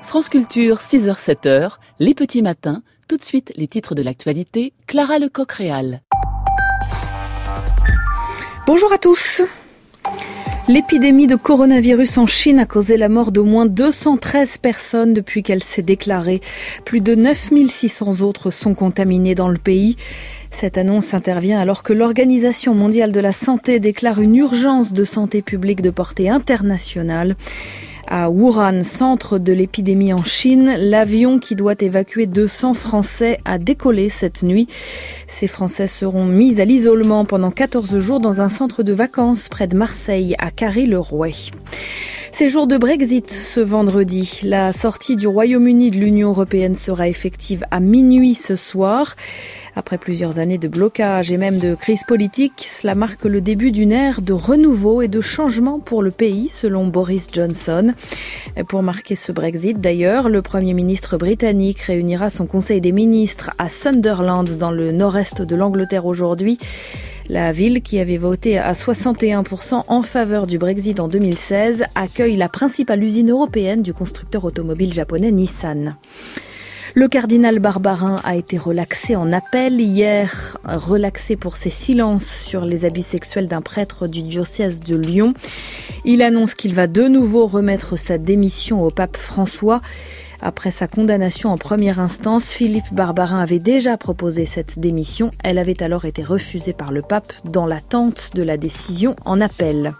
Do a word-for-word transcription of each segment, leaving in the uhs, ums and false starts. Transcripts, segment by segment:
France Culture, six heures sept heures, les petits matins. Tout de suite, les titres de l'actualité. Clara Lecoq-Réal. Bonjour à tous. L'épidémie de coronavirus en Chine a causé la mort d'au moins deux cent treize personnes depuis qu'elle s'est déclarée. Plus de neuf mille six cents autres sont contaminés dans le pays. Cette annonce intervient alors que l'Organisation mondiale de la santé déclare une urgence de santé publique de portée internationale. À Wuhan, centre de l'épidémie en Chine, l'avion qui doit évacuer deux cents Français a décollé cette nuit. Ces Français seront mis à l'isolement pendant quatorze jours dans un centre de vacances près de Marseille, à Carry-le-Rouet. C'est jour de Brexit ce vendredi. La sortie du Royaume-Uni de l'Union européenne sera effective à minuit ce soir. Après plusieurs années de blocage et même de crise politique, cela marque le début d'une ère de renouveau et de changement pour le pays, selon Boris Johnson. Pour marquer ce Brexit, d'ailleurs, le Premier ministre britannique réunira son Conseil des ministres à Sunderland, dans le nord-est de l'Angleterre aujourd'hui. La ville, qui avait voté à soixante et un pour cent en faveur du Brexit en deux mille seize, accueille la principale usine européenne du constructeur automobile japonais Nissan. Le cardinal Barbarin a été relaxé en appel hier, relaxé pour ses silences sur les abus sexuels d'un prêtre du diocèse de Lyon. Il annonce qu'il va de nouveau remettre sa démission au pape François. Après sa condamnation en première instance, Philippe Barbarin avait déjà proposé cette démission. Elle avait alors été refusée par le pape dans l'attente de la décision en appel.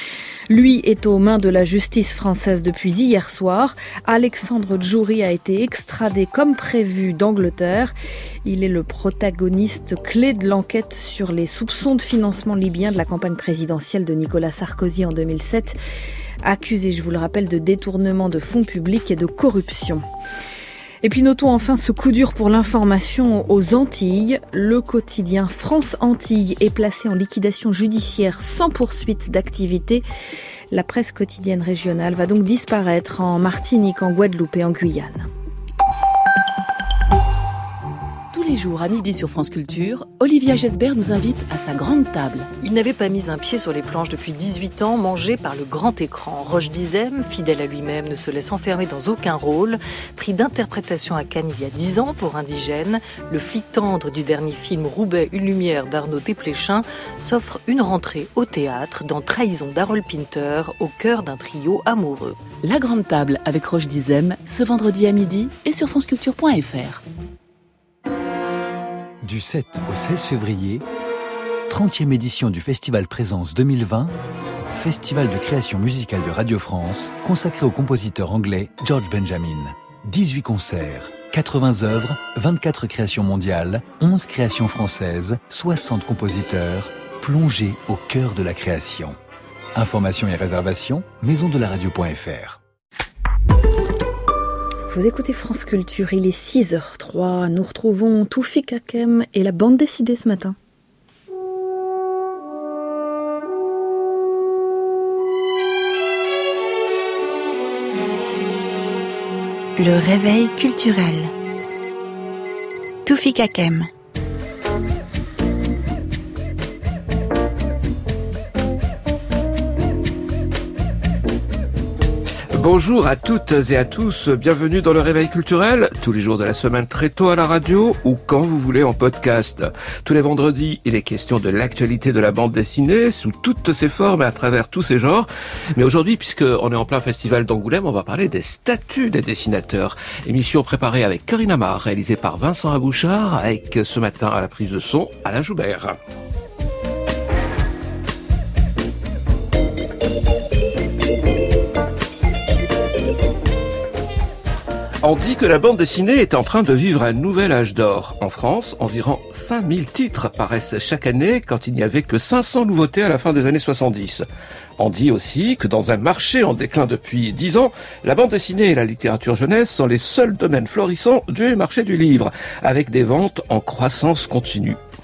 Lui est aux mains de la justice française depuis hier soir. Alexandre Djouri a été extradé comme prévu d'Angleterre. Il est le protagoniste clé de l'enquête sur les soupçons de financement libyen de la campagne présidentielle de Nicolas Sarkozy en deux mille sept. Accusé, je vous le rappelle, de détournement de fonds publics et de corruption. Et puis notons enfin ce coup dur pour l'information aux Antilles. Le quotidien France Antilles est placé en liquidation judiciaire sans poursuite d'activité. La presse quotidienne régionale va donc disparaître en Martinique, en Guadeloupe et en Guyane. Tous les jours à midi sur France Culture, Olivia Gesbert nous invite à sa grande table. Il n'avait pas mis un pied sur les planches depuis dix-huit ans, mangé par le grand écran. Roche Dizem, fidèle à lui-même, ne se laisse enfermer dans aucun rôle. Prix d'interprétation à Cannes il y a dix ans pour Indigène, le flic tendre du dernier film Roubaix, une lumière d'Arnaud Desplechin s'offre une rentrée au théâtre dans Trahison d'Harold Pinter, au cœur d'un trio amoureux. La grande table avec Roche Dizem, ce vendredi à midi et sur franceculture point f r. Du sept au seize février, trentième édition du Festival Présence deux mille vingt, festival de création musicale de Radio France, consacré au compositeur anglais George Benjamin. dix-huit concerts, quatre-vingts œuvres, vingt-quatre créations mondiales, onze créations françaises, soixante compositeurs, plongés au cœur de la création. Informations et réservations, maison de la radio point f r. Vous écoutez France Culture, il est six heures trois. Nous retrouvons Toufik Hakem et la bande dessinée ce matin. Le réveil culturel. Toufik Hakem. Bonjour à toutes et à tous, bienvenue dans le Réveil culturel, tous les jours de la semaine très tôt à la radio ou quand vous voulez en podcast. Tous les vendredis, il est question de l'actualité de la bande dessinée sous toutes ses formes et à travers tous ses genres. Mais aujourd'hui, puisqu'on est en plein festival d'Angoulême, on va parler des statuts des dessinateurs. Émission préparée avec Corinne Amar, réalisée par Vincent Abouchard, avec ce matin à la prise de son, Alain Joubert. On dit que la bande dessinée est en train de vivre un nouvel âge d'or. En France, environ cinq mille titres paraissent chaque année quand il n'y avait que cinq cents nouveautés à la fin des années soixante-dix. On dit aussi que dans un marché en déclin depuis dix ans, la bande dessinée et la littérature jeunesse sont les seuls domaines florissants du marché du livre, avec des ventes en croissance continue.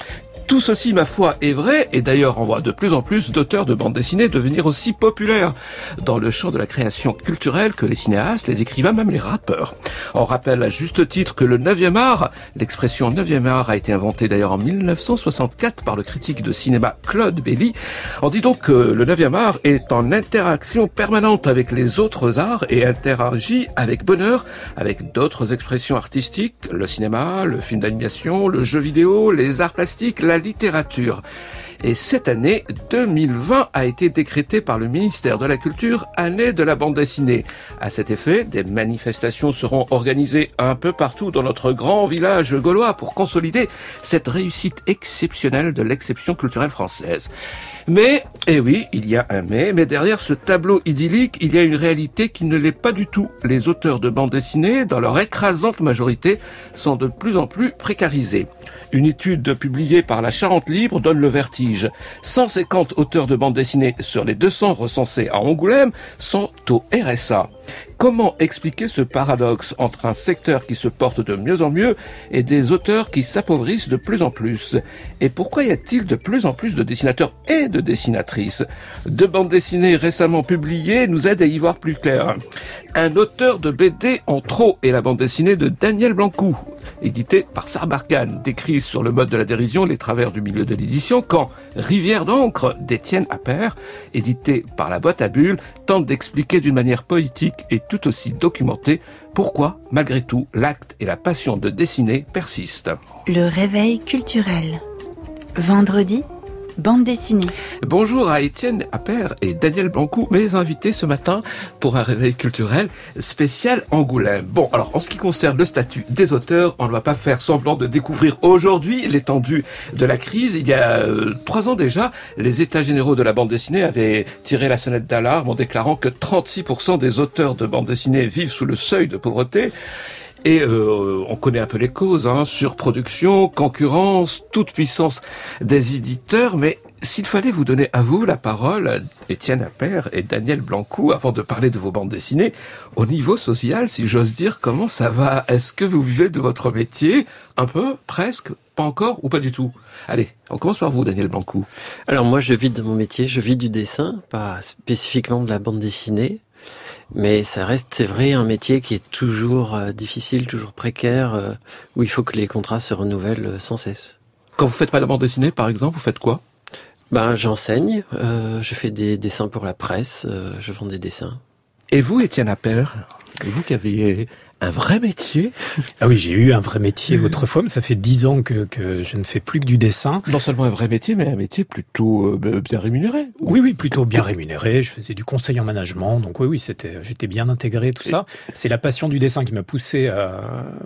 Tout ceci, ma foi, est vrai, et d'ailleurs on voit de plus en plus d'auteurs de bande dessinée devenir aussi populaires dans le champ de la création culturelle que les cinéastes, les écrivains, même les rappeurs. On rappelle à juste titre que le neuvième art, l'expression neuvième art a été inventée d'ailleurs en mille neuf cent soixante-quatre par le critique de cinéma Claude Belli. On dit donc que le neuvième art est en interaction permanente avec les autres arts et interagit avec bonheur avec d'autres expressions artistiques, le cinéma, le film d'animation, le jeu vidéo, les arts plastiques, la littérature. Et cette année, deux mille vingt, a été décrétée par le ministère de la Culture année de la bande dessinée. À cet effet, des manifestations seront organisées un peu partout dans notre grand village gaulois pour consolider cette réussite exceptionnelle de l'exception culturelle française. Mais, eh oui, il y a un mais, mais derrière ce tableau idyllique, il y a une réalité qui ne l'est pas du tout. Les auteurs de bande dessinée, dans leur écrasante majorité, sont de plus en plus précarisés. Une étude publiée par la Charente Libre donne le vertige. cent cinquante auteurs de bande dessinée sur les deux cents recensés à Angoulême sont au R S A. Comment expliquer ce paradoxe entre un secteur qui se porte de mieux en mieux et des auteurs qui s'appauvrissent de plus en plus? Et pourquoi y a-t-il de plus en plus de dessinateurs et de dessinatrices? Deux bandes dessinées récemment publiées nous aident à y voir plus clair. Un auteur de B D en trop est la bande dessinée de Daniel Blancou, édité par Sarbacane, décrit sur le mode de la dérision les travers du milieu de l'édition, quand Rivière d'encre d'Étienne Appert, édité par la boîte à bulles, tente d'expliquer d'une manière poétique et tout aussi documentée pourquoi, malgré tout, l'acte et la passion de dessiner persistent. Le réveil culturel. Vendredi, bande dessinée. Bonjour à Étienne Appert et Daniel Blancou, mes invités ce matin pour un réveil culturel spécial Angoulême. Bon, alors en ce qui concerne le statut des auteurs, on ne va pas faire semblant de découvrir aujourd'hui l'étendue de la crise. Il y a euh, trois ans déjà, les États généraux de la bande dessinée avaient tiré la sonnette d'alarme en déclarant que trente-six pour cent des auteurs de bande dessinée vivent sous le seuil de pauvreté. Et euh, on connaît un peu les causes, hein, surproduction, concurrence, toute puissance des éditeurs. Mais s'il fallait vous donner à vous la parole, Étienne Appert et Daniel Blancou, avant de parler de vos bandes dessinées, au niveau social, si j'ose dire, comment ça va? Est-ce que vous vivez de votre métier? Un peu? Presque? Pas encore? Ou pas du tout? Allez, on commence par vous, Daniel Blancou. Alors moi, je vis de mon métier, je vis du dessin, pas spécifiquement de la bande dessinée. Mais ça reste, c'est vrai, un métier qui est toujours euh, difficile, toujours précaire, euh, où il faut que les contrats se renouvellent euh, sans cesse. Quand vous faites pas la bande dessinée, par exemple, vous faites quoi? Ben, j'enseigne, euh, je fais des dessins pour la presse, euh, je vends des dessins. Et vous, Étienne Appert, vous qui avez un vrai métier? Ah oui, j'ai eu un vrai métier autrefois, mais ça fait dix ans que, que je ne fais plus que du dessin. Non seulement un vrai métier, mais un métier plutôt euh, bien rémunéré. Oui, oui, plutôt bien rémunéré. Je faisais du conseil en management, donc oui, oui, c'était, j'étais bien intégré, tout ça. C'est la passion du dessin qui m'a poussé à,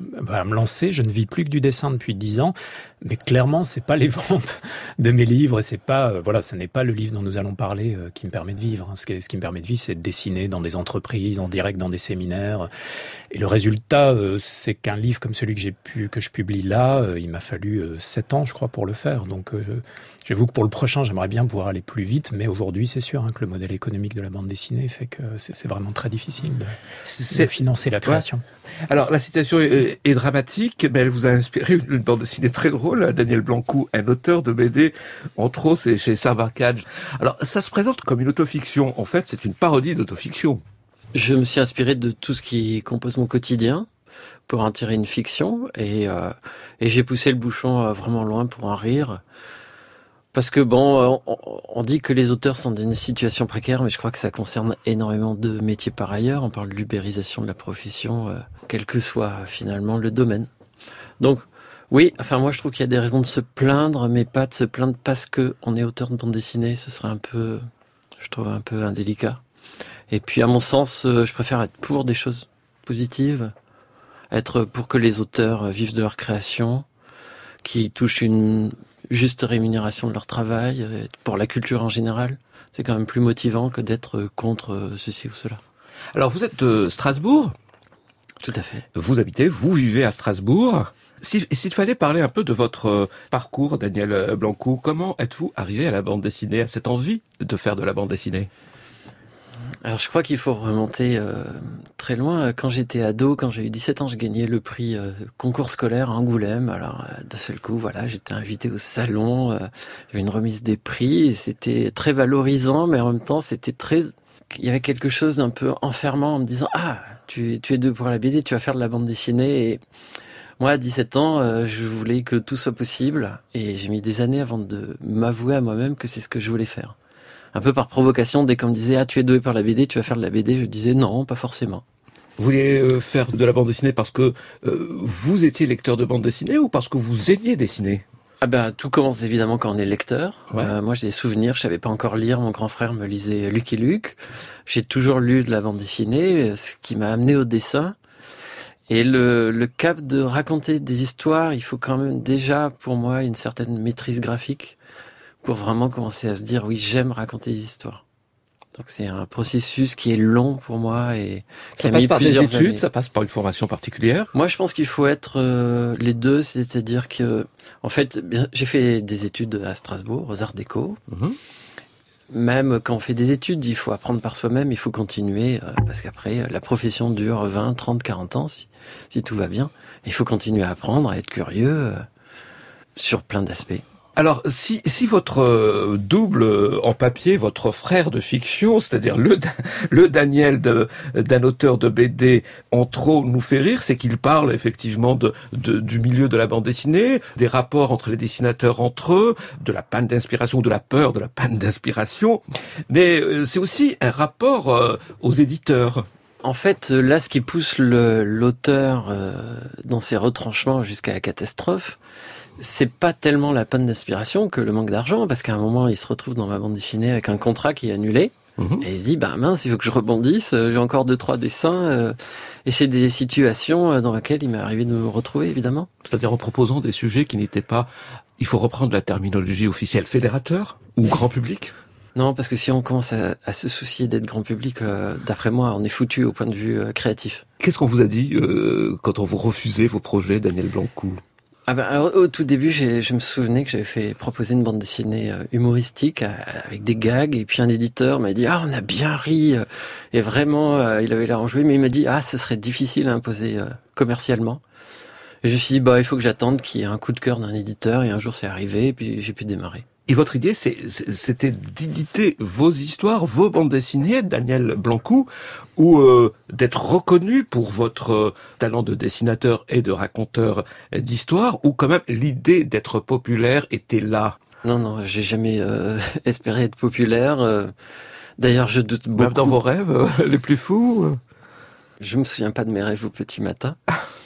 à me lancer. Je ne vis plus que du dessin depuis dix ans, mais clairement, c'est pas les ventes de mes livres, et c'est pas, euh, voilà, ce n'est pas le livre dont nous allons parler euh, qui me permet de vivre. Ce qui, ce qui me permet de vivre, c'est de dessiner dans des entreprises, en direct dans des séminaires. Et le résultat, euh, c'est qu'un livre comme celui que j'ai pu, que je publie là, euh, il m'a fallu euh, sept ans, je crois, pour le faire. Donc, euh, j'avoue que pour le prochain, j'aimerais bien pouvoir aller plus vite, mais aujourd'hui, c'est sûr hein, que le modèle économique de la bande dessinée fait que c'est, c'est vraiment très difficile de, de financer la création. Ouais. Alors, la situation est, est dramatique, mais elle vous a inspiré une bande dessinée très drôle. Daniel Blancou, un auteur de B D, entre autres, c'est chez Sarbacane. Alors, ça se présente comme une autofiction. En fait, c'est une parodie d'autofiction. Je me suis inspiré de tout ce qui compose mon quotidien pour en tirer une fiction et, euh, et j'ai poussé le bouchon euh, vraiment loin pour en rire. Parce que bon, on, on dit que les auteurs sont dans une situation précaire, mais je crois que ça concerne énormément de métiers par ailleurs. On parle de l'ubérisation de la profession, euh, quel que soit finalement le domaine. Donc oui, enfin moi je trouve qu'il y a des raisons de se plaindre, mais pas de se plaindre parce que on est auteur de bande dessinée. Ce serait un peu, je trouve un peu indélicat. Et puis à mon sens, euh, je préfère être pour des choses positives, être pour que les auteurs vivent de leur création, qui touchent une juste rémunération de leur travail, pour la culture en général. C'est quand même plus motivant que d'être contre ceci ou cela. Alors vous êtes de Strasbourg ? Tout à fait. Vous habitez, vous vivez à Strasbourg. Si, s'il fallait parler un peu de votre parcours, Daniel Blancou, comment êtes-vous arrivé à la bande dessinée, à cette envie de faire de la bande dessinée ? Alors je crois qu'il faut remonter euh, très loin. Quand j'étais ado, quand j'ai eu dix-sept ans, je gagnais le prix euh, concours scolaire à Angoulême. Alors euh, de seul coup, voilà, j'étais invité au salon, euh, il y avait une remise des prix, et c'était très valorisant, mais en même temps c'était très... Il y avait quelque chose d'un peu enfermant en me disant « Ah, tu, tu es doué pour la B D, tu vas faire de la bande dessinée » et moi, à dix-sept ans, euh, je voulais que tout soit possible, et j'ai mis des années avant de m'avouer à moi-même que c'est ce que je voulais faire. Un peu par provocation, dès qu'on me disait « Ah, tu es doué par la B D, tu vas faire de la B D », je disais « Non, pas forcément ». Vous vouliez euh, faire de la bande dessinée parce que euh, vous étiez lecteur de bande dessinée ou parce que vous aimiez dessiner ? Ah ben, tout commence évidemment quand on est lecteur. Ouais. Euh, moi, j'ai des souvenirs, je savais pas encore lire. Mon grand frère me lisait Lucky Luke. J'ai toujours lu de la bande dessinée, ce qui m'a amené au dessin. Et le, le cap de raconter des histoires, il faut quand même déjà, pour moi, une certaine maîtrise graphique pour vraiment commencer à se dire, oui, j'aime raconter des histoires. Donc c'est un processus qui est long pour moi et qui ça a passe mis par des plusieurs études, années. Ça passe par une formation particulière. Moi, je pense qu'il faut être euh, les deux, c'est-à-dire que, en fait, bien, j'ai fait des études à Strasbourg, aux Arts Déco. Mmh. Même quand on fait des études, il faut apprendre par soi-même, il faut continuer, euh, parce qu'après, la profession dure vingt, trente, quarante ans, si, si tout va bien. Il faut continuer à apprendre, à être curieux, euh, sur plein d'aspects. Alors, si, si votre euh, double euh, en papier, votre frère de fiction, c'est-à-dire le, le Daniel de, d'un auteur de B D en trop nous fait rire, c'est qu'il parle effectivement de, de, du milieu de la bande dessinée, des rapports entre les dessinateurs entre eux, de la panne d'inspiration, de la peur de la panne d'inspiration, mais euh, c'est aussi un rapport euh, aux éditeurs. En fait, là, ce qui pousse le, l'auteur euh, dans ses retranchements jusqu'à la catastrophe, c'est pas tellement la panne d'inspiration que le manque d'argent, parce qu'à un moment, il se retrouve dans ma bande dessinée avec un contrat qui est annulé, mmh. et il se dit, bah mince, il faut que je rebondisse, j'ai encore deux, trois dessins, euh, et c'est des situations dans lesquelles il m'est arrivé de me retrouver, évidemment. C'est-à-dire en proposant des sujets qui n'étaient pas, il faut reprendre la terminologie officielle, fédérateur ou grand public ? Non, parce que si on commence à, à se soucier d'être grand public, euh, d'après moi, on est foutu au point de vue euh, créatif. Qu'est-ce qu'on vous a dit euh, quand on vous refusait vos projets, Daniel Blancou ? Ah ben alors au tout début, j'ai, je me souvenais que j'avais fait proposer une bande dessinée euh, humoristique euh, avec des gags, et puis un éditeur m'a dit ah on a bien ri, euh, et vraiment euh, il avait l'air enjoué, mais il m'a dit ah ce serait difficile à imposer euh, commercialement. Et je me suis dit bah il faut que j'attende qu'il y ait un coup de cœur d'un éditeur, et un jour c'est arrivé, et puis j'ai pu démarrer. Et votre idée, c'est, c'était d'éditer vos histoires, vos bandes dessinées, Daniel Blancou, ou euh, d'être reconnu pour votre euh, talent de dessinateur et de raconteur d'histoires, ou quand même l'idée d'être populaire était là? Non, non, j'ai jamais euh, espéré être populaire. Euh, d'ailleurs, je doute beaucoup. Même dans vos rêves euh, les plus fous? Je me souviens pas de mes rêves au petit matin.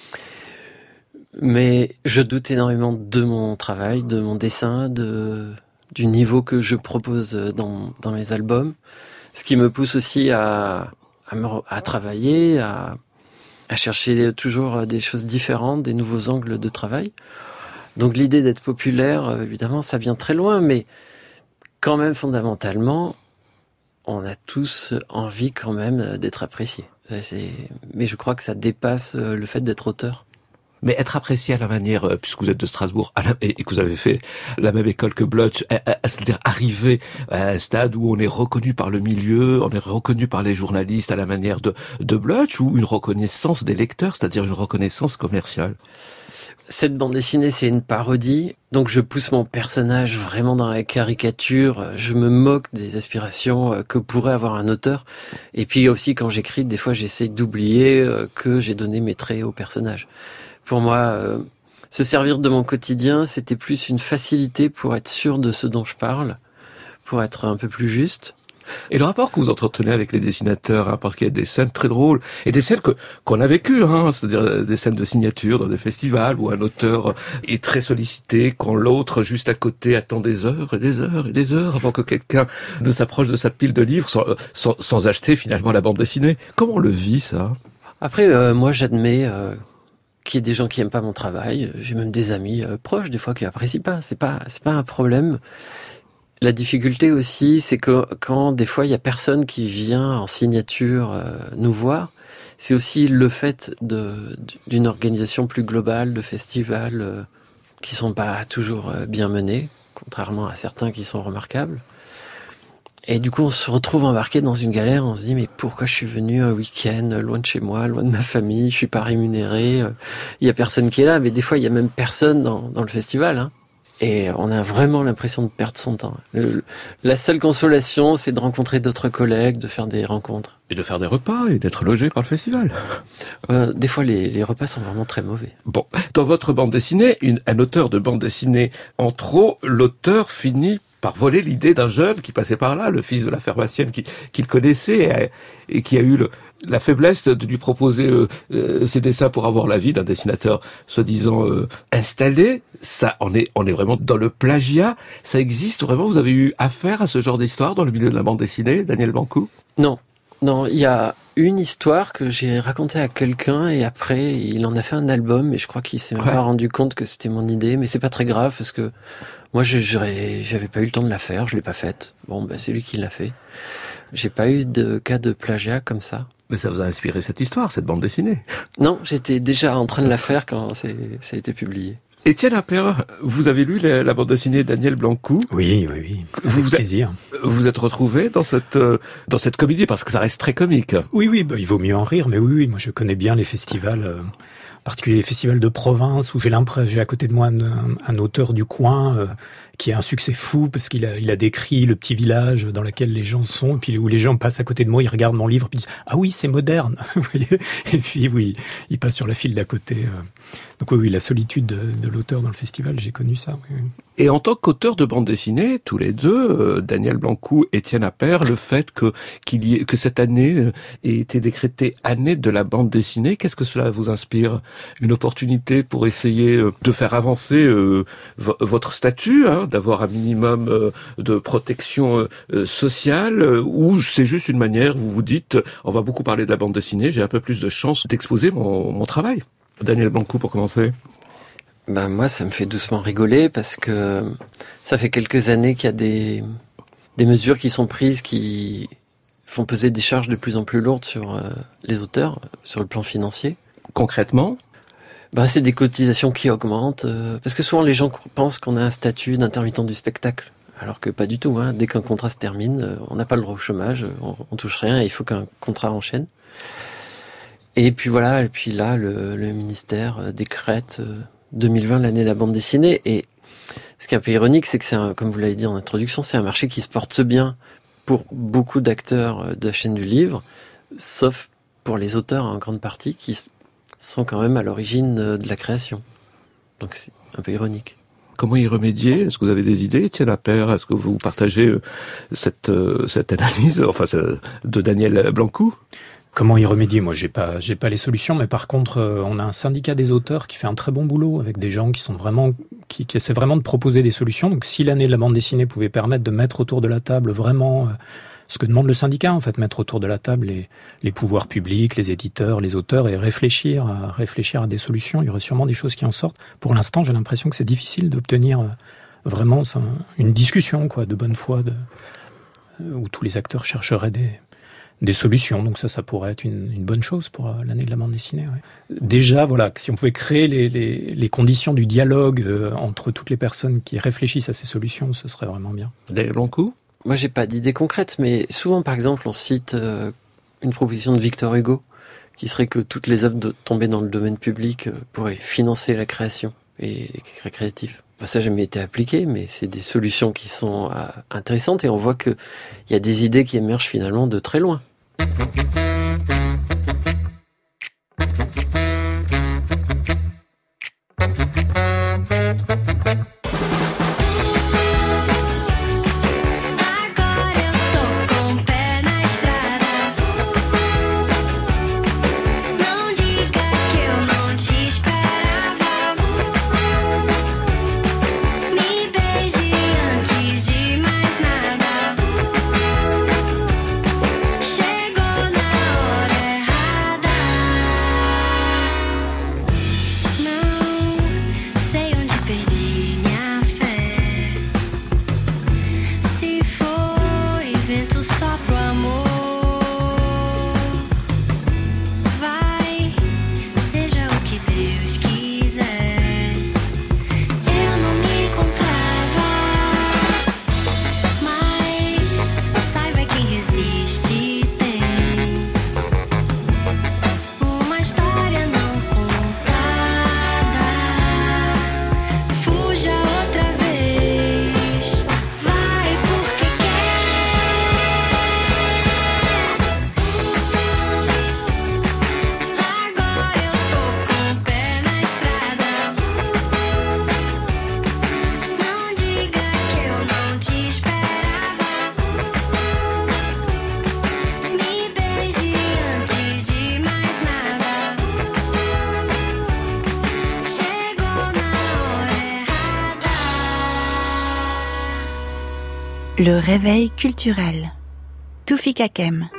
Mais je doute énormément de mon travail, de mon dessin, de... du niveau que je propose dans, dans mes albums, ce qui me pousse aussi à, à, me, à travailler, à, à chercher toujours des choses différentes, des nouveaux angles de travail. Donc l'idée d'être populaire, évidemment, ça vient très loin, mais quand même, fondamentalement, on a tous envie quand même d'être appréciés. C'est... Mais je crois que ça dépasse le fait d'être auteur. Mais être apprécié à la manière, puisque vous êtes de Strasbourg, à la, et que vous avez fait la même école que Blutch, à, à, à, c'est-à-dire arriver à un stade où on est reconnu par le milieu, on est reconnu par les journalistes à la manière de, de Blutch, ou une reconnaissance des lecteurs, c'est-à-dire une reconnaissance commerciale? Cette bande dessinée, c'est une parodie, donc je pousse mon personnage vraiment dans la caricature, je me moque des aspirations que pourrait avoir un auteur, et puis aussi quand j'écris, des fois j'essaie d'oublier que j'ai donné mes traits au personnage. Pour moi, euh, se servir de mon quotidien, c'était plus une facilité pour être sûr de ce dont je parle, pour être un peu plus juste. Et le rapport que vous entretenez avec les dessinateurs, hein, parce qu'il y a des scènes très drôles, et des scènes que qu'on a vécues, hein, c'est-à-dire des scènes de signature dans des festivals, où un auteur est très sollicité, quand l'autre, juste à côté, attend des heures et des heures et des heures avant que quelqu'un ne s'approche de sa pile de livres, sans, sans, sans acheter finalement la bande dessinée. Comment on le vit, ça? Après, euh, moi j'admets... Euh qu'il y ait des gens qui aiment pas mon travail, j'ai même des amis euh, proches des fois qui apprécient pas, c'est pas c'est pas un problème. La difficulté aussi, c'est que quand des fois il y a personne qui vient en signature euh, nous voir, c'est aussi le fait de d'une organisation plus globale de festivals euh, qui sont pas toujours euh, bien menés, contrairement à certains qui sont remarquables. Et du coup, on se retrouve embarqué dans une galère. On se dit, mais pourquoi je suis venu un week-end loin de chez moi, loin de ma famille, je suis pas rémunéré, il y a personne qui est là. Mais des fois, il y a même personne dans, dans le festival, hein. Et on a vraiment l'impression de perdre son temps. Le, la seule consolation, c'est de rencontrer d'autres collègues, de faire des rencontres. Et de faire des repas et d'être logé par le festival. Euh, des fois, les, les repas sont vraiment très mauvais. Bon, dans votre bande dessinée, une, un auteur de bande dessinée en trop, l'auteur finit par voler l'idée d'un jeune qui passait par là, le fils de la pharmacienne qui, qu'il connaissait et, et qui a eu le, la faiblesse de lui proposer euh, euh, ses dessins pour avoir l'avis d'un dessinateur soi-disant euh, installé. Ça, on est, on est vraiment dans le plagiat. Ça existe vraiment? Vous avez eu affaire à ce genre d'histoire dans le milieu de la bande dessinée, Daniel Blanco? Non. Non, il y a une histoire que j'ai racontée à quelqu'un et après, il en a fait un album et je crois qu'il s'est même ouais. pas rendu compte que c'était mon idée, mais c'est pas très grave parce que moi, je, j'aurais, j'avais pas eu le temps de la faire, je l'ai pas faite. Bon, ben, c'est lui qui l'a fait. J'ai pas eu de cas de plagiat comme ça. Mais ça vous a inspiré cette histoire, cette bande dessinée? Non, j'étais déjà en train de la faire quand c'est, ça a été publié. Étienne Appert, vous avez lu la, la bande dessinée Daniel Blanco? Oui, oui, oui. Avec vous plaisir. Vous êtes retrouvé dans cette euh, dans cette comédie parce que ça reste très comique. Oui, oui, bah, il vaut mieux en rire, mais oui, oui, moi je connais bien les festivals, euh, en particulier les festivals de province où j'ai l'impression, j'ai à côté de moi un, un, un auteur du coin euh, qui a un succès fou parce qu'il a il a décrit le petit village dans lequel les gens sont, et puis où les gens passent à côté de moi, ils regardent mon livre, puis ils disent ah oui c'est moderne, vous voyez, et puis oui, ils passent sur la file d'à côté. Euh. Donc oui, oui, la solitude de, de l'auteur dans le festival, j'ai connu ça. Oui, oui. Et en tant qu'auteur de bande dessinée, tous les deux, euh, Daniel Blanco, Étienne Appert, le fait que qu'il y ait, que cette année euh, ait été décrétée année de la bande dessinée, qu'est-ce que cela vous inspire? Une opportunité pour essayer euh, de faire avancer euh, v- votre statut, hein, d'avoir un minimum euh, de protection euh, sociale, euh, ou c'est juste une manière, vous vous dites, on va beaucoup parler de la bande dessinée, j'ai un peu plus de chance d'exposer mon, mon travail. Daniel Blanco, pour commencer. Ben moi, ça me fait doucement rigoler parce que ça fait quelques années qu'il y a des, des mesures qui sont prises qui font peser des charges de plus en plus lourdes sur euh, les auteurs, sur le plan financier. Concrètement? Ben, c'est des cotisations qui augmentent, euh, parce que souvent les gens pensent qu'on a un statut d'intermittent du spectacle, alors que pas du tout, hein. Dès qu'un contrat se termine, euh, on n'a pas le droit au chômage, on, on touche rien, et il faut qu'un contrat enchaîne. Et puis voilà, et puis là, le, le ministère décrète euh, deux mille vingt l'année de la bande dessinée. Et ce qui est un peu ironique, c'est que c'est, un, comme vous l'avez dit en introduction, c'est un marché qui se porte bien pour beaucoup d'acteurs de la chaîne du livre, sauf pour les auteurs en grande partie qui sont quand même à l'origine de la création. Donc c'est un peu ironique. Comment y remédier? Est-ce que vous avez des idées, Étienne Appert? Est-ce que vous partagez cette, cette analyse, enfin, de Daniel Blanco? Comment y remédier? Moi, j'ai pas, j'ai pas les solutions, mais par contre, euh, on a un syndicat des auteurs qui fait un très bon boulot avec des gens qui sont vraiment, qui, qui essaient vraiment de proposer des solutions. Donc, si l'année de la bande dessinée pouvait permettre de mettre autour de la table vraiment euh, ce que demande le syndicat, en fait, mettre autour de la table les, les pouvoirs publics, les éditeurs, les auteurs, et réfléchir, à, réfléchir à des solutions, il y aurait sûrement des choses qui en sortent. Pour l'instant, j'ai l'impression que c'est difficile d'obtenir euh, vraiment ça, une discussion, quoi, de bonne foi, de, euh, où tous les acteurs chercheraient des des solutions, donc ça, ça pourrait être une, une bonne chose pour l'année de la bande dessinée. Ouais. Déjà, voilà, si on pouvait créer les, les, les conditions du dialogue euh, entre toutes les personnes qui réfléchissent à ces solutions, ce serait vraiment bien. Daniel Blanco? Moi, j'ai pas d'idée concrète, mais souvent, par exemple, on cite euh, une proposition de Victor Hugo, qui serait que toutes les œuvres de, tombées dans le domaine public euh, pourraient financer la création et les créatifs. Enfin, ça n'a jamais été appliqué, mais c'est des solutions qui sont euh, intéressantes et on voit qu'il y a des idées qui émergent finalement de très loin. Le réveil culturel. Toufik Hakem.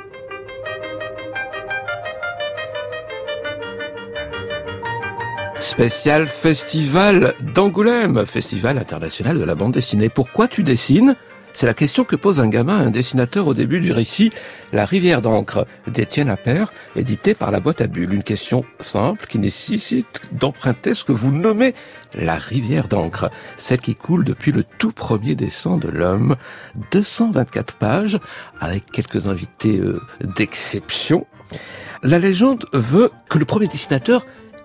Spécial festival d'Angoulême, festival international de la bande dessinée. Pourquoi tu dessines ? C'est la question que pose un gamin à un dessinateur au début du récit La rivière d'encre d'Étienne Appert, édité par la boîte à bulles. Une question simple qui nécessite d'emprunter ce que vous nommez la rivière d'encre, celle qui coule depuis le tout premier dessin de l'homme. deux cent vingt-quatre pages, avec quelques invités euh, d'exception. La légende veut que le premier dessinateur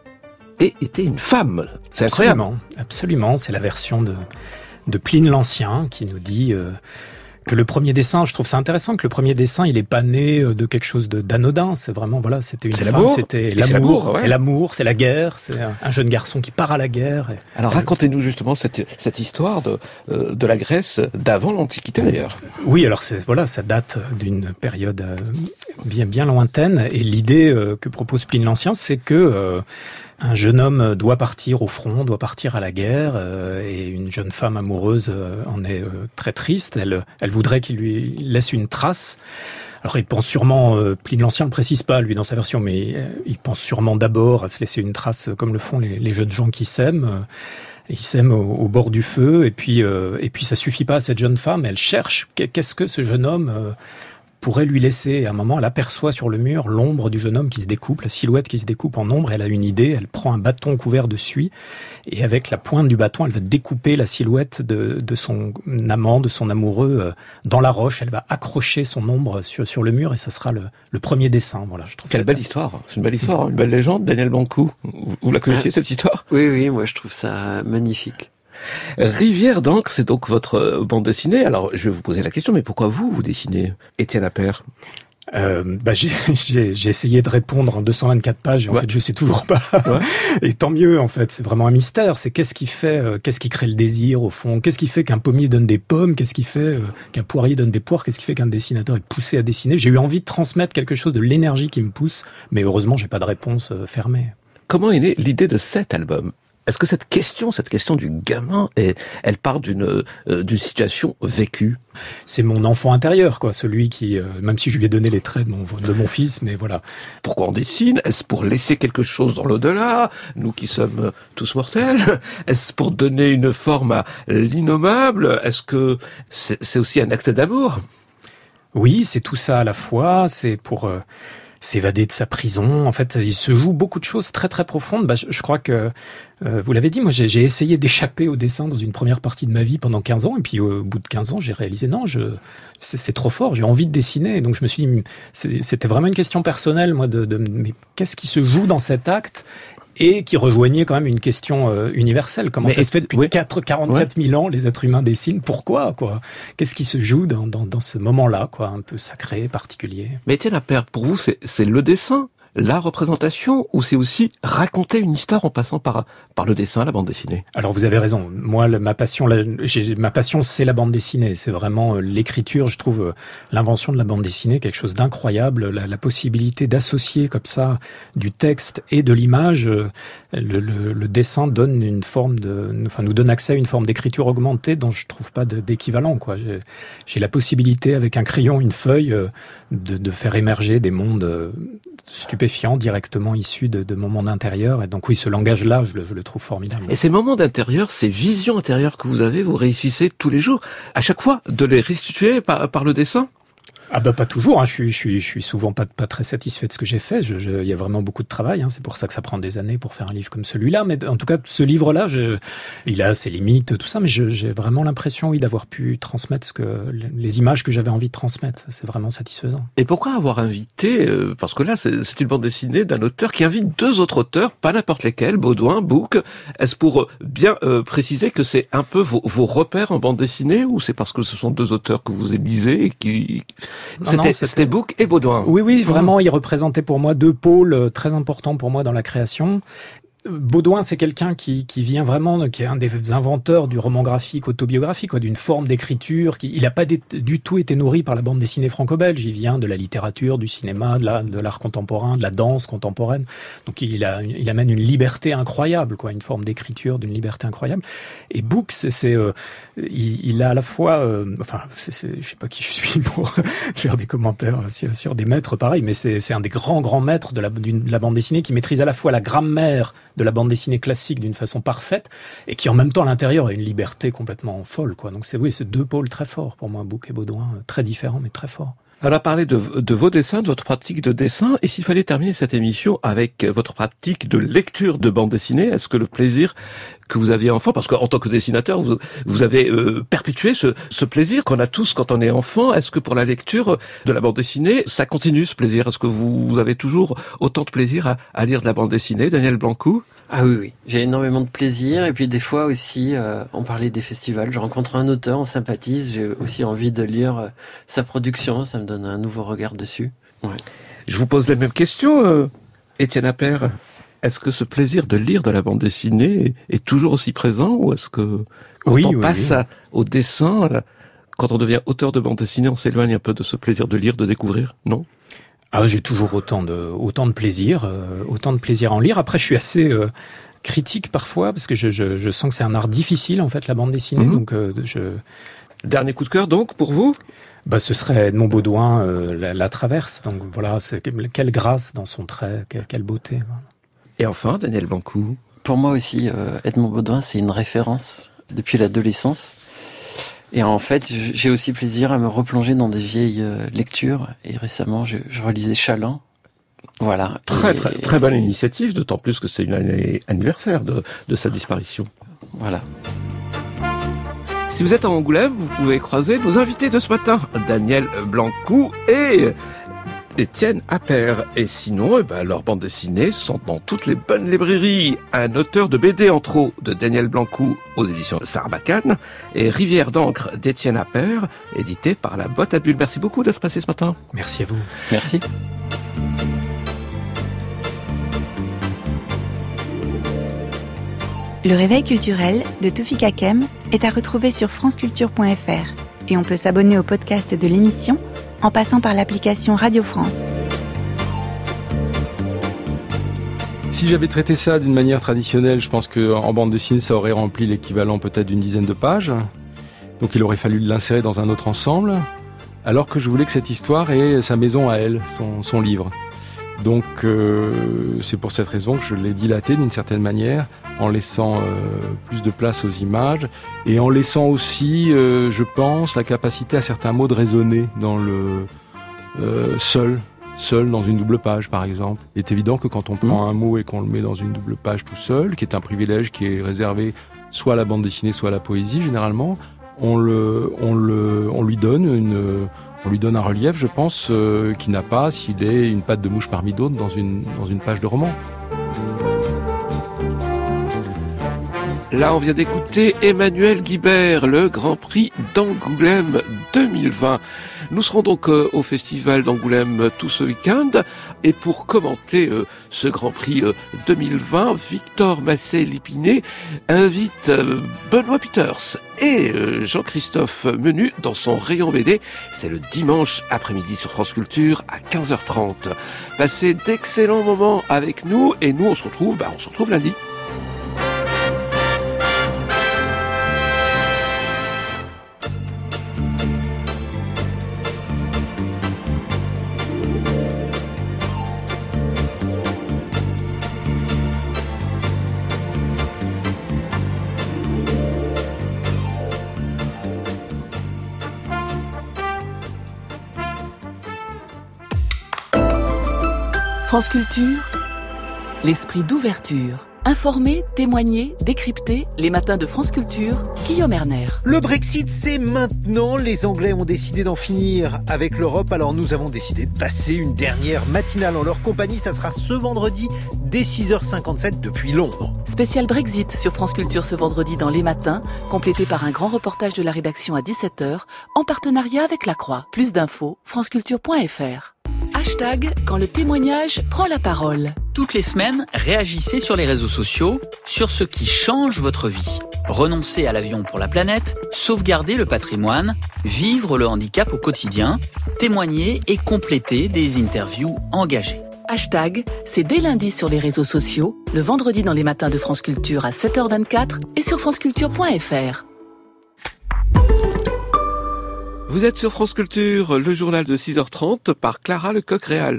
ait été une femme. C'est incroyable. Absolument, absolument. C'est la version de, de Pline l'Ancien qui nous dit euh, que le premier dessin, je trouve ça intéressant que le premier dessin, il est pas né de quelque chose de, d'anodin. C'est vraiment, voilà, c'était une c'est femme, l'amour. c'était Et l'amour, c'est l'amour, ouais. c'est l'amour, c'est la guerre, c'est un, un jeune garçon qui part à la guerre. Et, Alors et racontez-nous justement cette, cette histoire de, euh, de la Grèce d'avant l'Antiquité d'ailleurs. Oui, alors c'est, voilà, ça date d'une période euh, bien, bien lointaine. Et l'idée euh, que propose Pline l'Ancien, c'est que euh, un jeune homme doit partir au front, doit partir à la guerre, euh, et une jeune femme amoureuse euh, en est euh, très triste. Elle, elle voudrait qu'il lui laisse une trace. Alors il pense sûrement, euh, Pline l'Ancien ne le précise pas lui dans sa version, mais euh, il pense sûrement d'abord à se laisser une trace comme le font les, les jeunes gens qui s'aiment. Euh, Ils s'aiment au, au bord du feu, et puis euh, et puis ça suffit pas à cette jeune femme. Elle cherche qu'est-ce que ce jeune homme euh, pourrait lui laisser. Et à un moment, elle aperçoit sur le mur l'ombre du jeune homme qui se découpe, la silhouette qui se découpe en ombre. Elle a une idée. Elle prend un bâton couvert de suie, et avec la pointe du bâton, elle va découper la silhouette de, de son amant, de son amoureux, euh, dans la roche. Elle va accrocher son ombre sur, sur le mur, et ça sera le, le premier dessin. Voilà, je trouve. Quelle belle histoire. C'est une belle histoire, hein, une belle légende. Daniel Bancou, vous, vous la connaissiez cette histoire ? Oui, oui, moi je trouve ça magnifique. Rivière d'encre, c'est donc votre bande dessinée. Alors, je vais vous poser la question, mais pourquoi vous, vous dessinez, Étienne Appert ? Euh, bah j'ai, j'ai, j'ai essayé de répondre en deux cent vingt-quatre pages, et en ouais. fait, je sais toujours pas. Ouais. Et tant mieux, en fait. C'est vraiment un mystère. C'est qu'est-ce qui fait, euh, qu'est-ce qui crée le désir, au fond? Qu'est-ce qui fait qu'un pommier donne des pommes? Qu'est-ce qui fait euh, qu'un poirier donne des poires? Qu'est-ce qui fait qu'un dessinateur est poussé à dessiner? J'ai eu envie de transmettre quelque chose de l'énergie qui me pousse, mais heureusement, j'ai pas de réponse euh, fermée. Comment est née l'idée de cet album ? Est-ce que cette question, cette question du gamin, est, elle part d'une, euh, d'une situation vécue ? C'est mon enfant intérieur, quoi, celui qui, euh, même si je lui ai donné les traits de mon, de mon fils, mais voilà. Pourquoi on dessine ? Est-ce pour laisser quelque chose dans l'au-delà, nous qui sommes tous mortels ? Est-ce pour donner une forme à l'innommable ? Est-ce que c'est, c'est aussi un acte d'amour ? Oui, c'est tout ça à la fois, c'est pour... Euh, s'évader de sa prison. En fait, il se joue beaucoup de choses très très profondes. Bah, je, je crois que, euh, vous l'avez dit, moi j'ai, j'ai essayé d'échapper au dessin dans une première partie de ma vie pendant quinze ans, et puis au bout de quinze ans, j'ai réalisé non, je, c'est, c'est trop fort, j'ai envie de dessiner. Donc je me suis dit, c'est, c'était vraiment une question personnelle, moi, de, de mais qu'est-ce qui se joue dans cet acte ? Et qui rejoignait quand même une question euh, universelle. Comment mais ça se fait depuis oui. quarante-quatre mille ans, les êtres humains dessinent ? Pourquoi, quoi ? Qu'est-ce qui se joue dans, dans, dans ce moment-là, quoi, un peu sacré, particulier ? Mais Étienne Appert, pour vous, c'est, c'est le dessin, la représentation, ou c'est aussi raconter une histoire en passant par par le dessin, la bande dessinée ? Alors vous avez raison. Moi, le, ma passion, la, j'ai, ma passion, c'est la bande dessinée. C'est vraiment euh, l'écriture. Je trouve euh, l'invention de la bande dessinée quelque chose d'incroyable. La, la possibilité d'associer comme ça du texte et de l'image. Euh, le, le, le dessin donne une forme de, enfin nous donne accès à une forme d'écriture augmentée dont je trouve pas de, d'équivalent. Quoi. J'ai, j'ai la possibilité avec un crayon, une feuille, euh, de, de faire émerger des mondes euh, stupéfiants directement issus de, de mon monde intérieur. Et donc oui, ce langage-là, je le, je le trouve formidable. Et ces moments d'intérieur, ces visions intérieures que vous avez, vous réussissez tous les jours, à chaque fois, de les restituer par, par le dessin ? Ah bah pas toujours, hein. je suis je suis je suis souvent pas pas très satisfait de ce que j'ai fait. Je, je, il y a vraiment beaucoup de travail, hein. C'est pour ça que ça prend des années pour faire un livre comme celui-là. Mais en tout cas, ce livre-là, je, il a ses limites, tout ça, mais je, j'ai vraiment l'impression, oui, d'avoir pu transmettre ce que les images que j'avais envie de transmettre. C'est vraiment satisfaisant. Et pourquoi avoir invité euh, Parce que là, c'est, c'est une bande dessinée d'un auteur qui invite deux autres auteurs, pas n'importe lesquels, Baudouin, Bouc. Est-ce pour bien euh, préciser que c'est un peu vos, vos repères en bande dessinée, ou c'est parce que ce sont deux auteurs que vous lisez et qui Non, c'était, non, c'était... c'était Bouc et Baudouin. Oui, oui, vraiment, ils représentaient pour moi deux pôles très importants pour moi dans la création. Baudouin, c'est quelqu'un qui, qui vient vraiment, qui est un des inventeurs du roman graphique autobiographique, quoi, d'une forme d'écriture. Qui, il n'a pas du tout été nourri par la bande dessinée franco-belge. Il vient de la littérature, du cinéma, de, la, de l'art contemporain, de la danse contemporaine. Donc il, a, il amène une liberté incroyable, quoi, une forme d'écriture d'une liberté incroyable. Et Bouc, c'est, c'est euh, il, il a à la fois, euh, enfin, c'est, c'est, je sais pas qui je suis pour faire des commentaires sur, sur des maîtres pareils, mais c'est, c'est un des grands grands maîtres de la, de la bande dessinée qui maîtrise à la fois la grammaire de la bande dessinée classique d'une façon parfaite et qui en même temps à l'intérieur a une liberté complètement folle, quoi. Donc c'est oui, c'est deux pôles très forts pour moi, Bouc et Baudouin, très différents mais très forts. Alors, parler de, de vos dessins, de votre pratique de dessin, et s'il fallait terminer cette émission avec votre pratique de lecture de bande dessinée, est-ce que le plaisir que vous aviez enfant, parce qu'en tant que dessinateur, vous, vous avez euh, perpétué ce, ce plaisir qu'on a tous quand on est enfant, est-ce que pour la lecture de la bande dessinée, ça continue ce plaisir? Est-ce que vous, vous avez toujours autant de plaisir à, à lire de la bande dessinée, Daniel Blancou? Ah oui, oui, j'ai énormément de plaisir, et puis des fois aussi, euh, on parlait des festivals, je rencontre un auteur, on sympathise, j'ai aussi envie de lire euh, sa production, ça me donne un nouveau regard dessus. Ouais. Je vous pose les mêmes questions, euh, Étienne Appert. Est-ce que ce plaisir de lire de la bande dessinée est, est toujours aussi présent, ou est-ce que quand oui, on oui, passe oui. À, au dessin, là, quand on devient auteur de bande dessinée, on s'éloigne un peu de ce plaisir de lire, de découvrir, non? Ah, j'ai toujours autant de autant de plaisir, euh, autant de plaisir à en lire. Après, je suis assez euh, critique parfois parce que je, je, je sens que c'est un art difficile en fait, la bande dessinée. Mm-hmm. Donc, euh, je dernier coup de cœur donc pour vous? Bah, ce serait Edmond Baudouin, euh, la, la Traverse. Donc voilà, c'est, quelle grâce dans son trait, quelle, quelle beauté. Et enfin, Daniel Blancou. Pour moi aussi, euh, Edmond Baudouin, c'est une référence depuis l'adolescence. Et en fait, j'ai aussi plaisir à me replonger dans des vieilles euh, lectures. Et récemment, je, je relisais Chaland. Voilà. Très, et, très, très bonne initiative, d'autant plus que c'est une année anniversaire de, de sa disparition. Voilà. Si vous êtes à Angoulême, vous pouvez croiser nos invités de ce matin, Daniel Blancou et Étienne Appert. Et sinon, eh ben, leurs bandes dessinées sont dans toutes les bonnes librairies. Un auteur de B D en trop de Daniel Blancou aux éditions Sarbacane et Rivière d'encre d'Étienne Appert, édité par la Botte à Bulles. Merci beaucoup d'être passé ce matin. Merci à vous. Merci. Le réveil culturel de Toufik Hakem est à retrouver sur franceculture point f r et on peut s'abonner au podcast de l'émission en passant par l'application Radio France. Si j'avais traité ça d'une manière traditionnelle, je pense qu'en bande dessinée, ça aurait rempli l'équivalent peut-être d'une dizaine de pages. Donc il aurait fallu l'insérer dans un autre ensemble, alors que je voulais que cette histoire ait sa maison à elle, son, son livre. Donc euh, c'est pour cette raison que je l'ai dilaté d'une certaine manière, en laissant euh, plus de place aux images, et en laissant aussi, euh, je pense, la capacité à certains mots de résonner dans le euh, seul, seul dans une double page par exemple. Il est évident que quand on prend mmh. un mot et qu'on le met dans une double page tout seul, qui est un privilège qui est réservé soit à la bande dessinée, soit à la poésie généralement, on, le, on, le, on lui donne une... On lui donne un relief, je pense, euh, qu'il n'a pas s'il est une patte de mouche parmi d'autres dans une, dans une page de roman. Là, on vient d'écouter Emmanuel Guibert, le Grand Prix d'Angoulême deux mille vingt. Nous serons donc euh, au Festival d'Angoulême tout ce week-end. Et pour commenter euh, ce Grand Prix euh, deux mille vingt, Victor Massé-Lipiné invite euh, Benoît Peters et euh, Jean-Christophe Menu dans son rayon B D. C'est le dimanche après-midi sur France Culture à quinze heures trente. Passez d'excellents moments avec nous et nous on se retrouve, bah, on se retrouve lundi. France Culture, l'esprit d'ouverture. Informer, témoigner, décrypter, les matins de France Culture, Guillaume Erner. Le Brexit, c'est maintenant. Les Anglais ont décidé d'en finir avec l'Europe. Alors nous avons décidé de passer une dernière matinale en leur compagnie. Ça sera ce vendredi dès six heures cinquante-sept depuis Londres. Spécial Brexit sur France Culture ce vendredi dans Les Matins, complété par un grand reportage de la rédaction à dix-sept heures, en partenariat avec La Croix. Plus d'infos, franceculture point f r. Hashtag quand le témoignage prend la parole. Toutes les semaines, réagissez sur les réseaux sociaux sur ce qui change votre vie. Renoncer à l'avion pour la planète, sauvegarder le patrimoine, vivre le handicap au quotidien, témoigner et compléter des interviews engagées. Hashtag, c'est dès lundi sur les réseaux sociaux, le vendredi dans les matins de France Culture à sept heures vingt-quatre et sur franceculture point f r. Vous êtes sur France Culture, le journal de six heures trente par Clara Lecoq-Réal.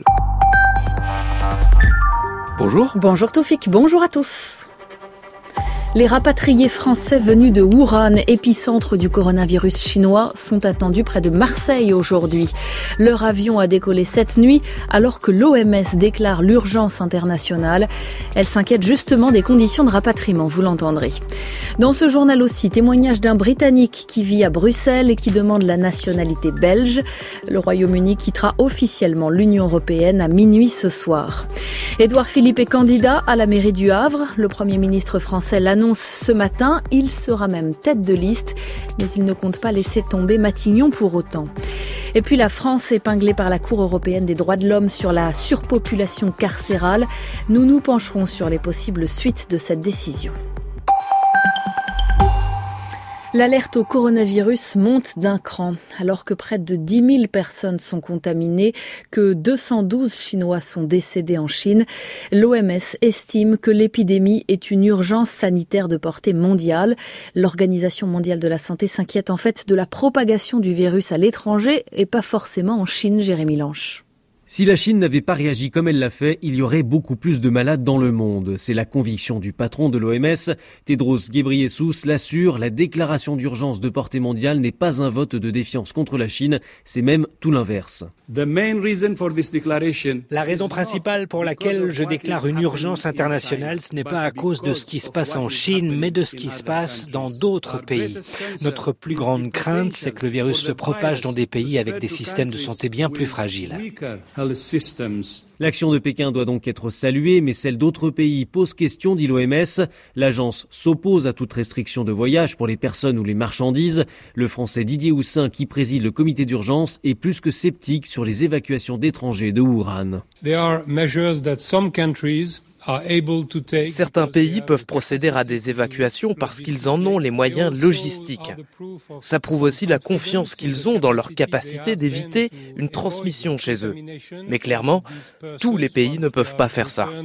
Bonjour. Bonjour Toufik, bonjour à tous. Les rapatriés français venus de Wuhan, épicentre du coronavirus chinois, sont attendus près de Marseille aujourd'hui. Leur avion a décollé cette nuit alors que l'O M S déclare l'urgence internationale. Elle s'inquiète justement des conditions de rapatriement, vous l'entendrez. Dans ce journal aussi, témoignage d'un Britannique qui vit à Bruxelles et qui demande la nationalité belge. Le Royaume-Uni quittera officiellement l'Union européenne à minuit ce soir. Édouard Philippe est candidat à la mairie du Havre. Le Premier ministre français l'annonce ce matin. Il sera même tête de liste, mais il ne compte pas laisser tomber Matignon pour autant. Et puis la France épinglée par la Cour européenne des droits de l'homme sur la surpopulation carcérale. Nous nous pencherons sur les possibles suites de cette décision. L'alerte au coronavirus monte d'un cran. Alors que près de dix mille personnes sont contaminées, que deux cent douze Chinois sont décédés en Chine, l'O M S estime que l'épidémie est une urgence sanitaire de portée mondiale. L'Organisation mondiale de la santé s'inquiète en fait de la propagation du virus à l'étranger et pas forcément en Chine, Jérémy Lanche. Si la Chine n'avait pas réagi comme elle l'a fait, il y aurait beaucoup plus de malades dans le monde. C'est la conviction du patron de l'O M S. Tedros Ghebreyesus l'assure, la déclaration d'urgence de portée mondiale n'est pas un vote de défiance contre la Chine, c'est même tout l'inverse. La raison principale pour laquelle je déclare une urgence internationale, ce n'est pas à cause de ce qui se passe en Chine, mais de ce qui se passe dans d'autres pays. Notre plus grande crainte, c'est que le virus se propage dans des pays avec des systèmes de santé bien plus fragiles. L'action de Pékin doit donc être saluée, mais celle d'autres pays pose question, dit l'O M S. L'agence s'oppose à toute restriction de voyage pour les personnes ou les marchandises. Le Français Didier Houssin, qui préside le comité d'urgence, est plus que sceptique sur les évacuations d'étrangers de Wuhan. Certains pays peuvent procéder à des évacuations parce qu'ils en ont les moyens logistiques. Ça prouve aussi la confiance qu'ils ont dans leur capacité d'éviter une transmission chez eux. Mais clairement, tous les pays ne peuvent pas faire ça.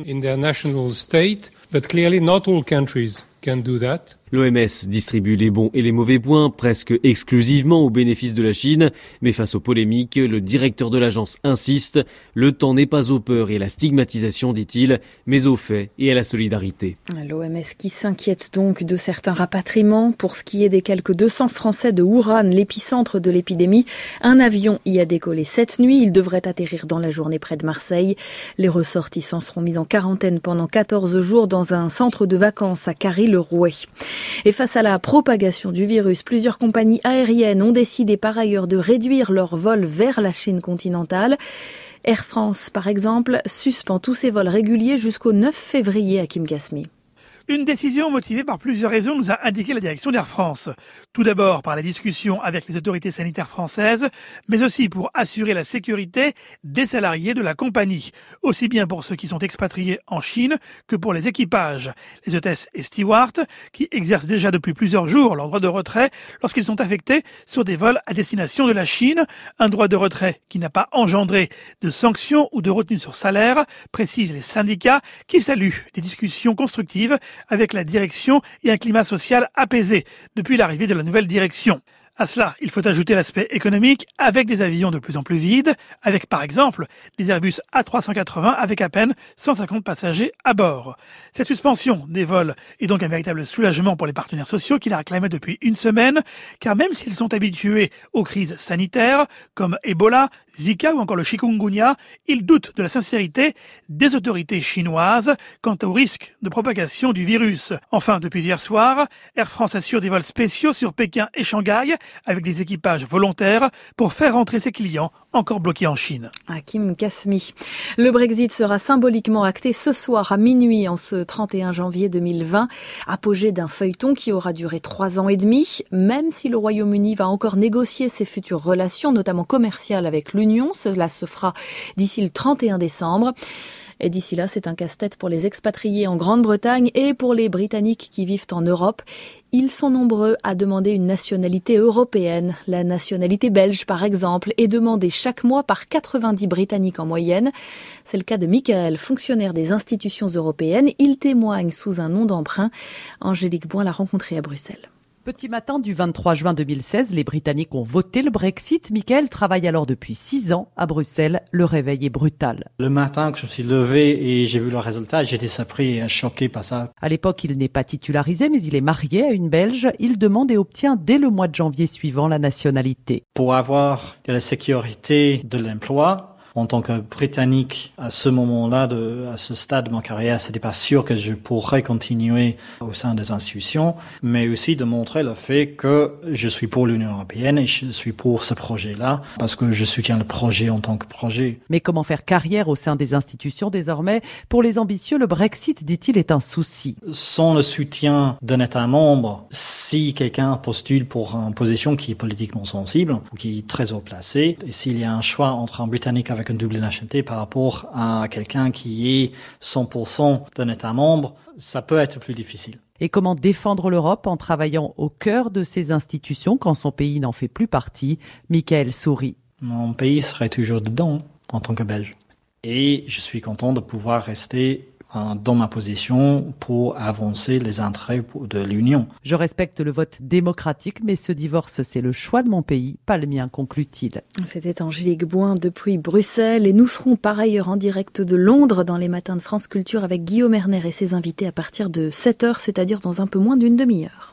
L'O M S distribue les bons et les mauvais points presque exclusivement au bénéfice de la Chine. Mais face aux polémiques, le directeur de l'agence insiste. Le temps n'est pas aux peurs et à la stigmatisation, dit-il, mais aux faits et à la solidarité. L'O M S qui s'inquiète donc de certains rapatriements. Pour ce qui est des quelques deux cents Français de Wuhan, l'épicentre de l'épidémie, un avion y a décollé cette nuit. Il devrait atterrir dans la journée près de Marseille. Les ressortissants seront mis en quarantaine pendant quatorze jours dans un centre de vacances à Carry-le-Rouet. Et face à la propagation du virus, plusieurs compagnies aériennes ont décidé par ailleurs de réduire leurs vols vers la Chine continentale. Air France, par exemple, suspend tous ses vols réguliers jusqu'au neuf février à Kim Kasmi. Une décision motivée par plusieurs raisons, nous a indiqué la direction d'Air France. Tout d'abord par la discussion avec les autorités sanitaires françaises, mais aussi pour assurer la sécurité des salariés de la compagnie, aussi bien pour ceux qui sont expatriés en Chine que pour les équipages, les hôtesses et stewards, qui exercent déjà depuis plusieurs jours leur droit de retrait lorsqu'ils sont affectés sur des vols à destination de la Chine, un droit de retrait qui n'a pas engendré de sanctions ou de retenue sur salaire, précisent les syndicats qui saluent des discussions constructives avec la direction et un climat social apaisé depuis l'arrivée de la nouvelle direction. À cela, il faut ajouter l'aspect économique avec des avions de plus en plus vides, avec par exemple des Airbus A trois cent quatre-vingts avec à peine cent cinquante passagers à bord. Cette suspension des vols est donc un véritable soulagement pour les partenaires sociaux qui la réclamaient depuis une semaine, car même s'ils sont habitués aux crises sanitaires comme Ebola, Zika ou encore le chikungunya, ils doutent de la sincérité des autorités chinoises quant au risque de propagation du virus. Enfin, depuis hier soir, Air France assure des vols spéciaux sur Pékin et Shanghai avec des équipages volontaires pour faire rentrer ses clients encore bloqués en Chine. Hakim Kasmi. Le Brexit sera symboliquement acté ce soir à minuit en ce trente et un janvier deux mille vingt, apogée d'un feuilleton qui aura duré trois ans et demi, même si le Royaume-Uni va encore négocier ses futures relations, notamment commerciales avec l'Union. Cela se fera d'ici le trente et un décembre. Et d'ici là, c'est un casse-tête pour les expatriés en Grande-Bretagne et pour les Britanniques qui vivent en Europe. Ils sont nombreux à demander une nationalité européenne. La nationalité belge, par exemple, est demandée chaque mois par quatre-vingt-dix Britanniques en moyenne. C'est le cas de Michael, fonctionnaire des institutions européennes. Il témoigne sous un nom d'emprunt. Angélique Boin l'a rencontré à Bruxelles. Petit matin du vingt-trois juin deux mille seize, les Britanniques ont voté le Brexit. Michael travaille alors depuis six ans à Bruxelles. Le réveil est brutal. Le matin que je me suis levé et j'ai vu le résultat, j'étais surpris et choqué par ça. À l'époque, il n'est pas titularisé, mais il est marié à une Belge. Il demande et obtient dès le mois de janvier suivant la nationalité. Pour avoir de la sécurité de l'emploi, en tant que Britannique, à ce moment-là, de, à ce stade de ma carrière, c'était pas sûr que je pourrais continuer au sein des institutions, mais aussi de montrer le fait que je suis pour l'Union européenne et je suis pour ce projet-là, parce que je soutiens le projet en tant que projet. Mais comment faire carrière au sein des institutions désormais? Pour les ambitieux, le Brexit, dit-il, est un souci. Sans le soutien d'un État membre, si quelqu'un postule pour une position qui est politiquement sensible, ou qui est très haut placée, et s'il y a un choix entre un Britannique avec une double nationalité par rapport à quelqu'un qui est cent pour cent d'un État membre, ça peut être plus difficile. Et comment défendre l'Europe en travaillant au cœur de ces institutions quand son pays n'en fait plus partie? Michael sourit. Mon pays serait toujours dedans en tant que Belge. Et je suis content de pouvoir rester dans ma position pour avancer les intérêts de l'Union. Je respecte le vote démocratique, mais ce divorce, c'est le choix de mon pays, pas le mien, conclut-il. C'était Angélique Boin depuis Bruxelles et nous serons par ailleurs en direct de Londres dans les matins de France Culture avec Guillaume Erner et ses invités à partir de sept heures, c'est-à-dire dans un peu moins d'une demi-heure.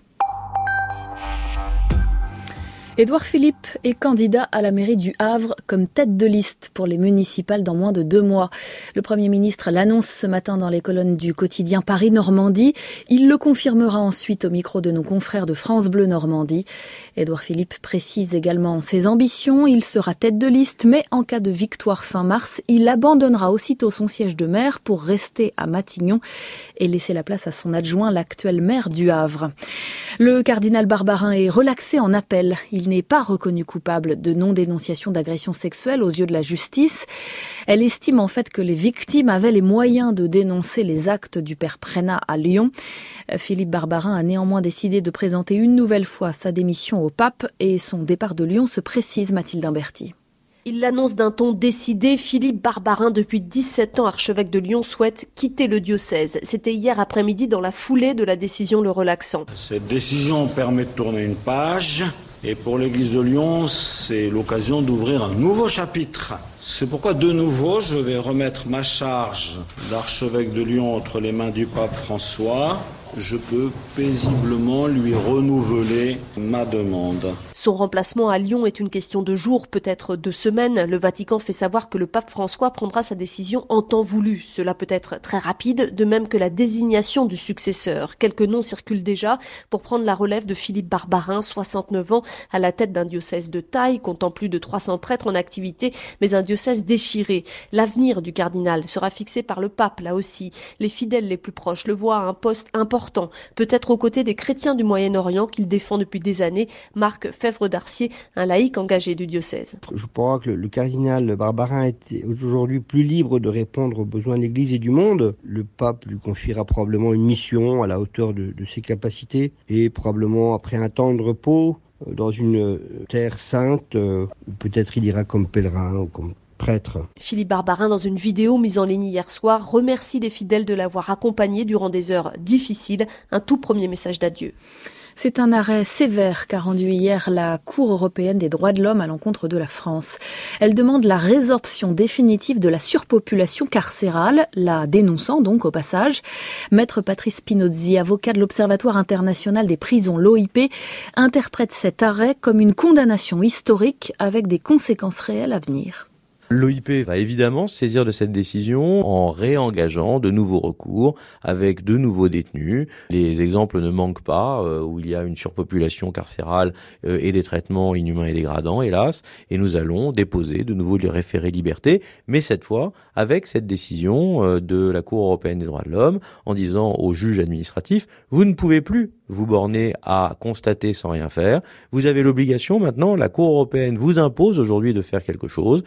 Édouard Philippe est candidat à la mairie du Havre comme tête de liste pour les municipales dans moins de deux mois. Le Premier ministre l'annonce ce matin dans les colonnes du quotidien Paris-Normandie. Il le confirmera ensuite au micro de nos confrères de France Bleu Normandie. Édouard Philippe précise également ses ambitions. Il sera tête de liste, mais en cas de victoire fin mars, il abandonnera aussitôt son siège de maire pour rester à Matignon et laisser la place à son adjoint, l'actuel maire du Havre. Le cardinal Barbarin est relaxé en appel. Il n'est pas reconnu coupable de non-dénonciation d'agression sexuelle aux yeux de la justice. Elle estime en fait que les victimes avaient les moyens de dénoncer les actes du père Prénat à Lyon. Philippe Barbarin a néanmoins décidé de présenter une nouvelle fois sa démission au pape et son départ de Lyon se précise, Mathilde Imberti. Il l'annonce d'un ton décidé. Philippe Barbarin, depuis dix-sept ans archevêque de Lyon, souhaite quitter le diocèse. C'était hier après-midi dans la foulée de la décision le relaxant. Cette décision permet de tourner une page et pour l'Église de Lyon, c'est l'occasion d'ouvrir un nouveau chapitre. C'est pourquoi de nouveau, je vais remettre ma charge d'archevêque de Lyon entre les mains du pape François. Je peux paisiblement lui renouveler ma demande. Son remplacement à Lyon est une question de jours, peut-être de semaines. Le Vatican fait savoir que le pape François prendra sa décision en temps voulu. Cela peut être très rapide, de même que la désignation du successeur. Quelques noms circulent déjà pour prendre la relève de Philippe Barbarin, soixante-neuf ans, à la tête d'un diocèse de taille, comptant plus de trois cents prêtres en activité, mais un diocèse déchiré. L'avenir du cardinal sera fixé par le pape, là aussi. Les fidèles les plus proches le voient à un poste important, peut-être aux côtés des chrétiens du Moyen-Orient qu'il défend depuis des années. Marc Fèvre d'Arcier, un laïc engagé du diocèse. Je crois que le cardinal Barbarin est aujourd'hui plus libre de répondre aux besoins de l'Église et du monde. Le pape lui confiera probablement une mission à la hauteur de, de ses capacités et probablement après un temps de repos dans une terre sainte, où peut-être il ira comme pèlerin ou comme prêtre. Philippe Barbarin, dans une vidéo mise en ligne hier soir, remercie les fidèles de l'avoir accompagné durant des heures difficiles. Un tout premier message d'adieu. C'est un arrêt sévère qu'a rendu hier la Cour européenne des droits de l'homme à l'encontre de la France. Elle demande la résorption définitive de la surpopulation carcérale, la dénonçant donc au passage. Maître Patrice Spinozzi, avocat de l'Observatoire international des prisons, l'O I P, interprète cet arrêt comme une condamnation historique avec des conséquences réelles à venir. L'O I P va évidemment se saisir de cette décision en réengageant de nouveaux recours avec de nouveaux détenus. Les exemples ne manquent pas, euh, où il y a une surpopulation carcérale euh, et des traitements inhumains et dégradants, hélas. Et nous allons déposer de nouveau les référés liberté, mais cette fois avec cette décision euh, de la Cour européenne des droits de l'homme en disant aux juges administratifs, vous ne pouvez plus vous borner à constater sans rien faire. Vous avez l'obligation maintenant, la Cour européenne vous impose aujourd'hui de faire quelque chose et nous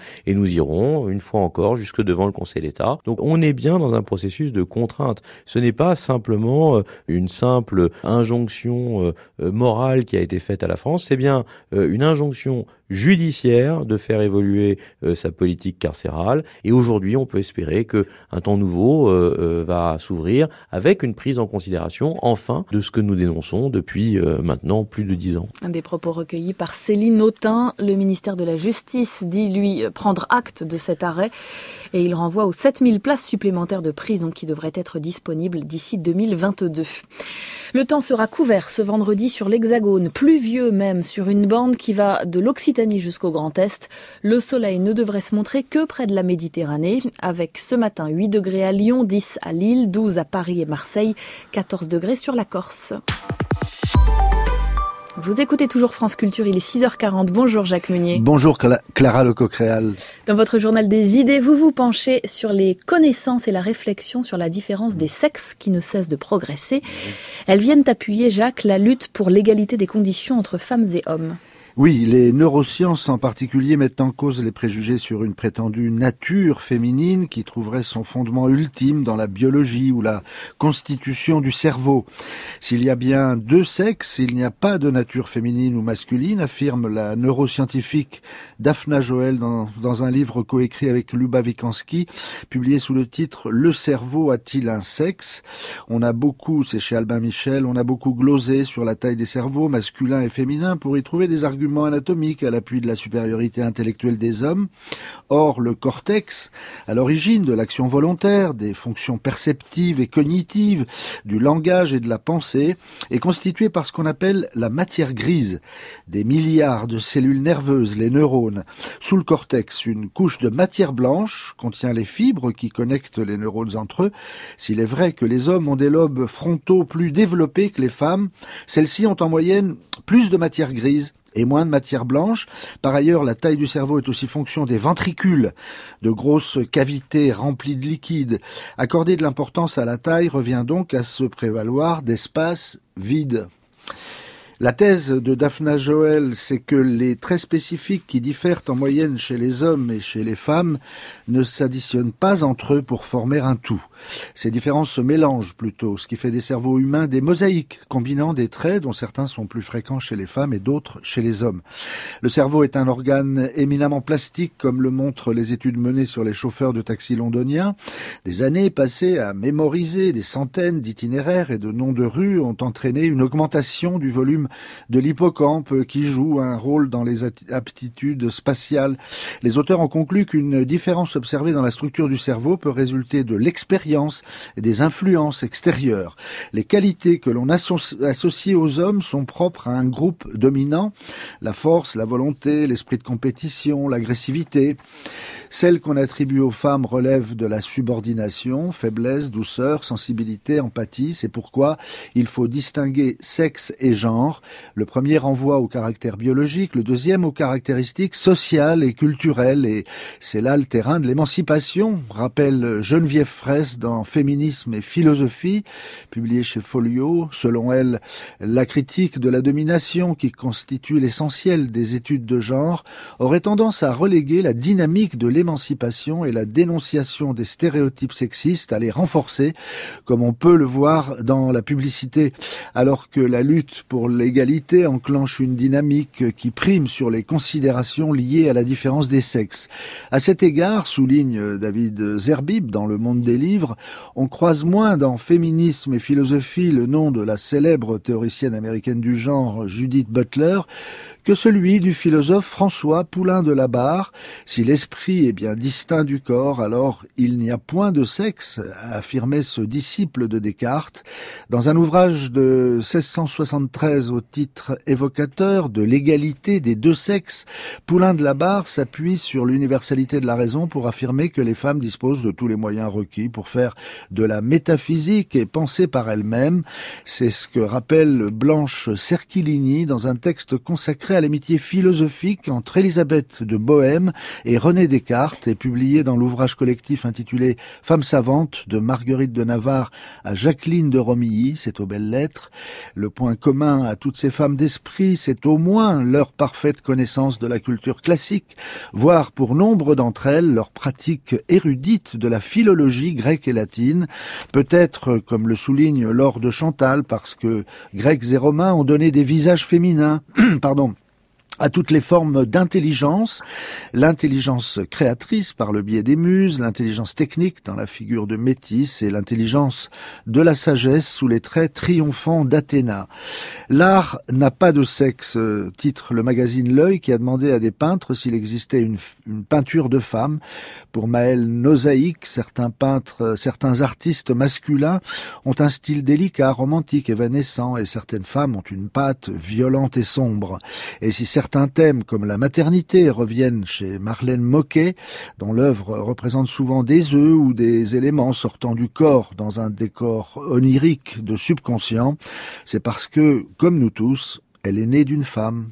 nous irons, une fois encore, jusque devant le Conseil d'État. Donc on est bien dans un processus de contrainte. Ce n'est pas simplement une simple injonction morale qui a été faite à la France, c'est bien une injonction judiciaire de faire évoluer euh, sa politique carcérale. Et aujourd'hui, on peut espérer qu'un temps nouveau euh, euh, va s'ouvrir avec une prise en considération, enfin, de ce que nous dénonçons depuis euh, maintenant plus de dix ans. Des propos recueillis par Céline Autain. Le ministère de la Justice dit, lui, prendre acte de cet arrêt et il renvoie aux sept mille places supplémentaires de prison qui devraient être disponibles d'ici deux mille vingt-deux. Le temps sera couvert ce vendredi sur l'Hexagone, pluvieux même sur une bande qui va de l'Occitanie jusqu'au Grand Est. Le soleil ne devrait se montrer que près de la Méditerranée, avec ce matin huit degrés à Lyon, dix à Lille, douze à Paris et Marseille, quatorze degrés sur la Corse. Vous écoutez toujours France Culture, il est six heures quarante. Bonjour Jacques Meunier. Bonjour Clara Lecoq-Réal. Dans votre journal des idées, vous vous penchez sur les connaissances et la réflexion sur la différence des sexes qui ne cesse de progresser. Elles viennent appuyer, Jacques, la lutte pour l'égalité des conditions entre femmes et hommes. Oui, les neurosciences en particulier mettent en cause les préjugés sur une prétendue nature féminine qui trouverait son fondement ultime dans la biologie ou la constitution du cerveau. S'il y a bien deux sexes, il n'y a pas de nature féminine ou masculine, affirme la neuroscientifique Daphna Joel dans, dans un livre coécrit avec Luba Wikansky, publié sous le titre « Le cerveau a-t-il un sexe ?» On a beaucoup, c'est chez Albin Michel, on a beaucoup glosé sur la taille des cerveaux masculins et féminins pour y trouver des arguments anatomiques à l'appui de la supériorité intellectuelle des hommes. Or, le cortex, à l'origine de l'action volontaire, des fonctions perceptives et cognitives, du langage et de la pensée, est constitué par ce qu'on appelle la matière grise, des milliards de cellules nerveuses, les neurones. Sous le cortex, une couche de matière blanche contient les fibres qui connectent les neurones entre eux. S'il est vrai que les hommes ont des lobes frontaux plus développés que les femmes, celles-ci ont en moyenne plus de matière grise et moins de matière blanche. Par ailleurs, la taille du cerveau est aussi fonction des ventricules, de grosses cavités remplies de liquide. Accorder de l'importance à la taille revient donc à se prévaloir d'espaces vides. La thèse de Daphna Joel, c'est que les traits spécifiques qui diffèrent en moyenne chez les hommes et chez les femmes ne s'additionnent pas entre eux pour former un tout. Ces différences se mélangent plutôt, ce qui fait des cerveaux humains des mosaïques, combinant des traits dont certains sont plus fréquents chez les femmes et d'autres chez les hommes. Le cerveau est un organe éminemment plastique, comme le montrent les études menées sur les chauffeurs de taxi londoniens. Des années passées à mémoriser des centaines d'itinéraires et de noms de rues ont entraîné une augmentation du volume de l'hippocampe qui joue un rôle dans les aptitudes spatiales. Les auteurs ont conclu qu'une différence observée dans la structure du cerveau peut résulter de l'expérience et des influences extérieures. Les qualités que l'on associe aux hommes sont propres à un groupe dominant, la force, la volonté, l'esprit de compétition, l'agressivité. Celles qu'on attribue aux femmes relèvent de la subordination, faiblesse, douceur, sensibilité, empathie. C'est pourquoi il faut distinguer sexe et genre. Le premier renvoie au caractère biologique, le deuxième aux caractéristiques sociales et culturelles. Et c'est là le terrain de l'émancipation, rappelle Geneviève Fraisse dans Féminisme et philosophie, publié chez Folio. Selon elle, la critique de la domination, qui constitue l'essentiel des études de genre, aurait tendance à reléguer la dynamique de l'émancipation et la dénonciation des stéréotypes sexistes, à les renforcer, comme on peut le voir dans la publicité, alors que la lutte pour l'égalité enclenche une dynamique qui prime sur les considérations liées à la différence des sexes. À cet égard, souligne David Zerbib dans Le Monde des livres, on croise moins dans Féminisme et philosophie le nom de la célèbre théoricienne américaine du genre Judith Butler que celui du philosophe François Poulain de la Barre. Si l'esprit est bien distinct du corps, alors il n'y a point de sexe, a affirmé ce disciple de Descartes. Dans un ouvrage de seize cent soixante-treize au titre évocateur de l'égalité des deux sexes, Poulain de la Barre s'appuie sur l'universalité de la raison pour affirmer que les femmes disposent de tous les moyens requis pour faire de la métaphysique et penser par elles-mêmes. C'est ce que rappelle Blanche Cerchilini dans un texte consacré consacré à l'amitié philosophique entre Élisabeth de Bohème et René Descartes est publié dans l'ouvrage collectif intitulé « Femmes savantes » de Marguerite de Navarre à Jacqueline de Romilly, c'est aux belles lettres. Le point commun à toutes ces femmes d'esprit, c'est au moins leur parfaite connaissance de la culture classique, voire pour nombre d'entre elles, leur pratique érudite de la philologie grecque et latine, peut-être, comme le souligne Laure de Chantal, parce que Grecs et Romains ont donné des visages féminins, pardon, à toutes les formes d'intelligence, l'intelligence créatrice par le biais des muses, l'intelligence technique dans la figure de Métis et l'intelligence de la sagesse sous les traits triomphants d'Athéna. L'art n'a pas de sexe, titre le magazine L'Œil qui a demandé à des peintres s'il existait une, une peinture de femme. Pour Maël Nozaïque, certains peintres, certains artistes masculins ont un style délicat, romantique, évanescent et certaines femmes ont une patte violente et sombre. Et si certains Certains thèmes comme la maternité reviennent chez Marlène Moquet, dont l'œuvre représente souvent des œufs ou des éléments sortant du corps dans un décor onirique de subconscient. C'est parce que, comme nous tous, elle est née d'une femme.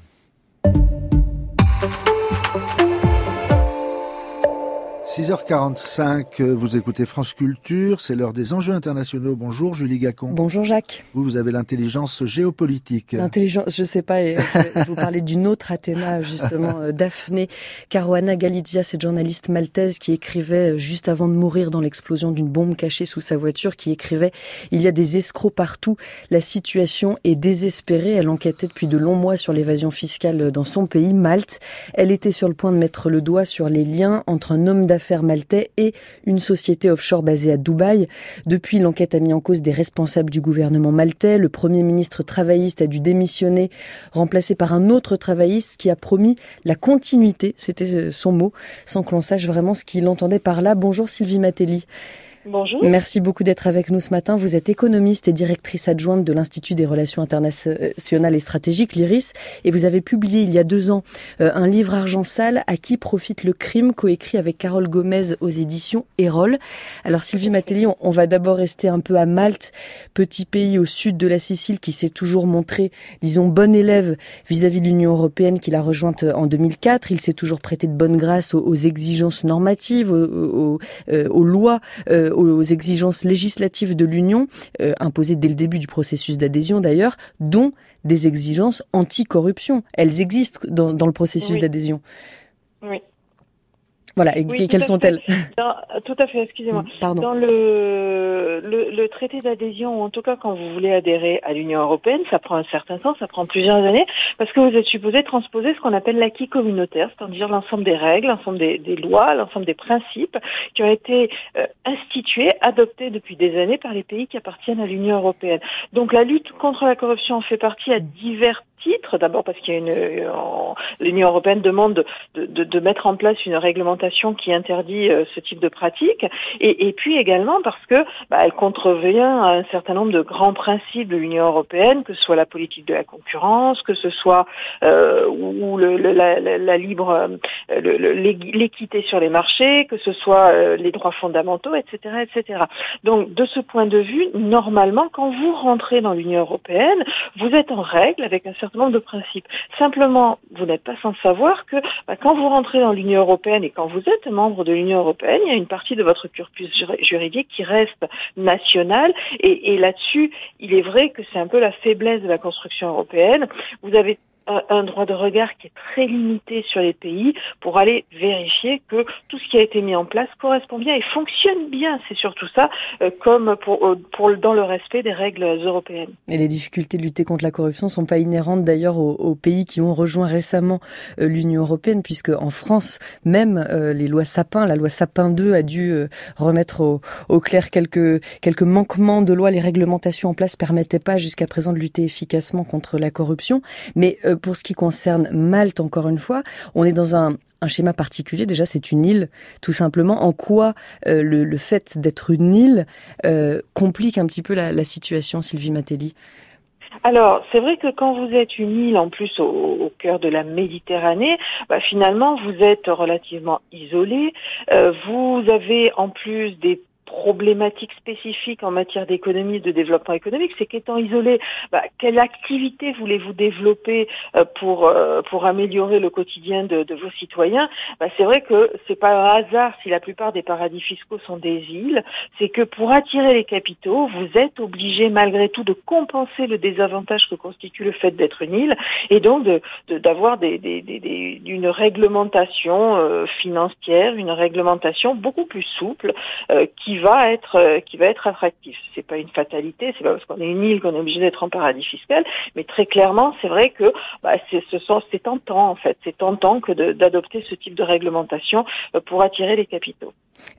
six heures quarante-cinq, vous écoutez France Culture, c'est l'heure des enjeux internationaux. Bonjour Julie Gacon. Bonjour Jacques. Vous, vous avez l'intelligence géopolitique. L'intelligence, je sais pas, et je vais vous parler d'une autre Athéna, justement, Daphné Caruana Galizia, cette journaliste maltaise qui écrivait, juste avant de mourir dans l'explosion d'une bombe cachée sous sa voiture, qui écrivait « Il y a des escrocs partout, la situation est désespérée ». Elle enquêtait depuis de longs mois sur l'évasion fiscale dans son pays, Malte. Elle était sur le point de mettre le doigt sur les liens entre un homme d'affaires maltais et une société offshore basée à Dubaï. Depuis, l'enquête a mis en cause des responsables du gouvernement maltais. Le premier ministre travailliste a dû démissionner, remplacé par un autre travailliste qui a promis la continuité, c'était son mot, sans que l'on sache vraiment ce qu'il entendait par là. Bonjour Sylvie Matelli. Bonjour. Merci beaucoup d'être avec nous ce matin. Vous êtes économiste et directrice adjointe de l'Institut des relations internationales et stratégiques, l'I R I S, et vous avez publié il y a deux ans euh, un livre Argent sale, à qui profite le crime, coécrit avec Carole Gomez aux éditions Erol. Alors Sylvie Matelli, on, on va d'abord rester un peu à Malte, petit pays au sud de la Sicile qui s'est toujours montré, disons, bon élève vis-à-vis de l'Union européenne qu'il a rejointe en deux mille quatre. Il s'est toujours prêté de bonne grâce aux, aux exigences normatives, aux, aux, aux, aux lois, euh, aux exigences législatives de l'Union, euh, imposées dès le début du processus d'adhésion d'ailleurs, dont des exigences anti-corruption. Elles existent dans, dans le processus oui. d'adhésion. Oui. Voilà, et oui, quelles sont-elles? Dans, Tout à fait, excusez-moi. Pardon. Dans le, le, le traité d'adhésion, ou en tout cas quand vous voulez adhérer à l'Union européenne, ça prend un certain temps, ça prend plusieurs années, parce que vous êtes supposé transposer ce qu'on appelle l'acquis communautaire, c'est-à-dire l'ensemble des règles, l'ensemble des, des lois, l'ensemble des principes qui ont été euh, institués, adoptés depuis des années par les pays qui appartiennent à l'Union européenne. Donc la lutte contre la corruption en fait partie à divers titres. D'abord parce qu'il y a une, euh, l'Union européenne demande de, de, de mettre en place une réglementation qui interdit euh, ce type de pratique, et, et puis également parce que bah, elle contrevient à un certain nombre de grands principes de l'Union européenne, que ce soit la politique de la concurrence, que ce soit euh, ou le, le, la, la, la libre, euh, le, le, l'équité sur les marchés, que ce soit euh, les droits fondamentaux, et cetera, et cetera. Donc, de ce point de vue, normalement, quand vous rentrez dans l'Union européenne, vous êtes en règle avec un certain nombre de principes. Simplement, vous n'êtes pas sans savoir que bah, quand vous rentrez dans l'Union européenne et quand vous êtes membre de l'Union européenne, il y a une partie de votre corpus juridique qui reste nationale, et, et là-dessus, il est vrai que c'est un peu la faiblesse de la construction européenne. Vous avez un droit de regard qui est très limité sur les pays pour aller vérifier que tout ce qui a été mis en place correspond bien et fonctionne bien. C'est surtout ça, euh, comme pour, euh, pour dans le respect des règles européennes. Et les difficultés de lutter contre la corruption sont pas inhérentes d'ailleurs aux, aux pays qui ont rejoint récemment euh, l'Union européenne, puisque en France même euh, les lois Sapin, la loi Sapin deux a dû euh, remettre au, au clair quelques quelques manquements de loi. Les réglementations en place permettaient pas jusqu'à présent de lutter efficacement contre la corruption, mais euh, pour ce qui concerne Malte, encore une fois, on est dans un, un schéma particulier. Déjà, c'est une île, tout simplement. En quoi euh, le, le fait d'être une île euh, complique un petit peu la, la situation, Sylvie Matelli? Alors, c'est vrai que quand vous êtes une île, en plus au, au cœur de la Méditerranée, bah, finalement, vous êtes relativement isolé. Euh, vous avez en plus des problématique spécifique en matière d'économie et de développement économique, c'est qu'étant isolé, bah, quelle activité voulez-vous développer euh, pour euh, pour améliorer le quotidien de, de vos citoyens? Bah, c'est vrai que c'est pas un hasard si la plupart des paradis fiscaux sont des îles, c'est que pour attirer les capitaux, vous êtes obligé malgré tout de compenser le désavantage que constitue le fait d'être une île, et donc de, de d'avoir des, des, des, des une réglementation euh, financière, une réglementation beaucoup plus souple euh, qui va être euh, qui va être attractive. C'est pas une fatalité, c'est pas parce qu'on est une île qu'on est obligé d'être en paradis fiscal, mais très clairement, c'est vrai que bah, c'est ce sont c'est tentant en fait, c'est tentant que de, d'adopter ce type de réglementation euh, pour attirer les capitaux.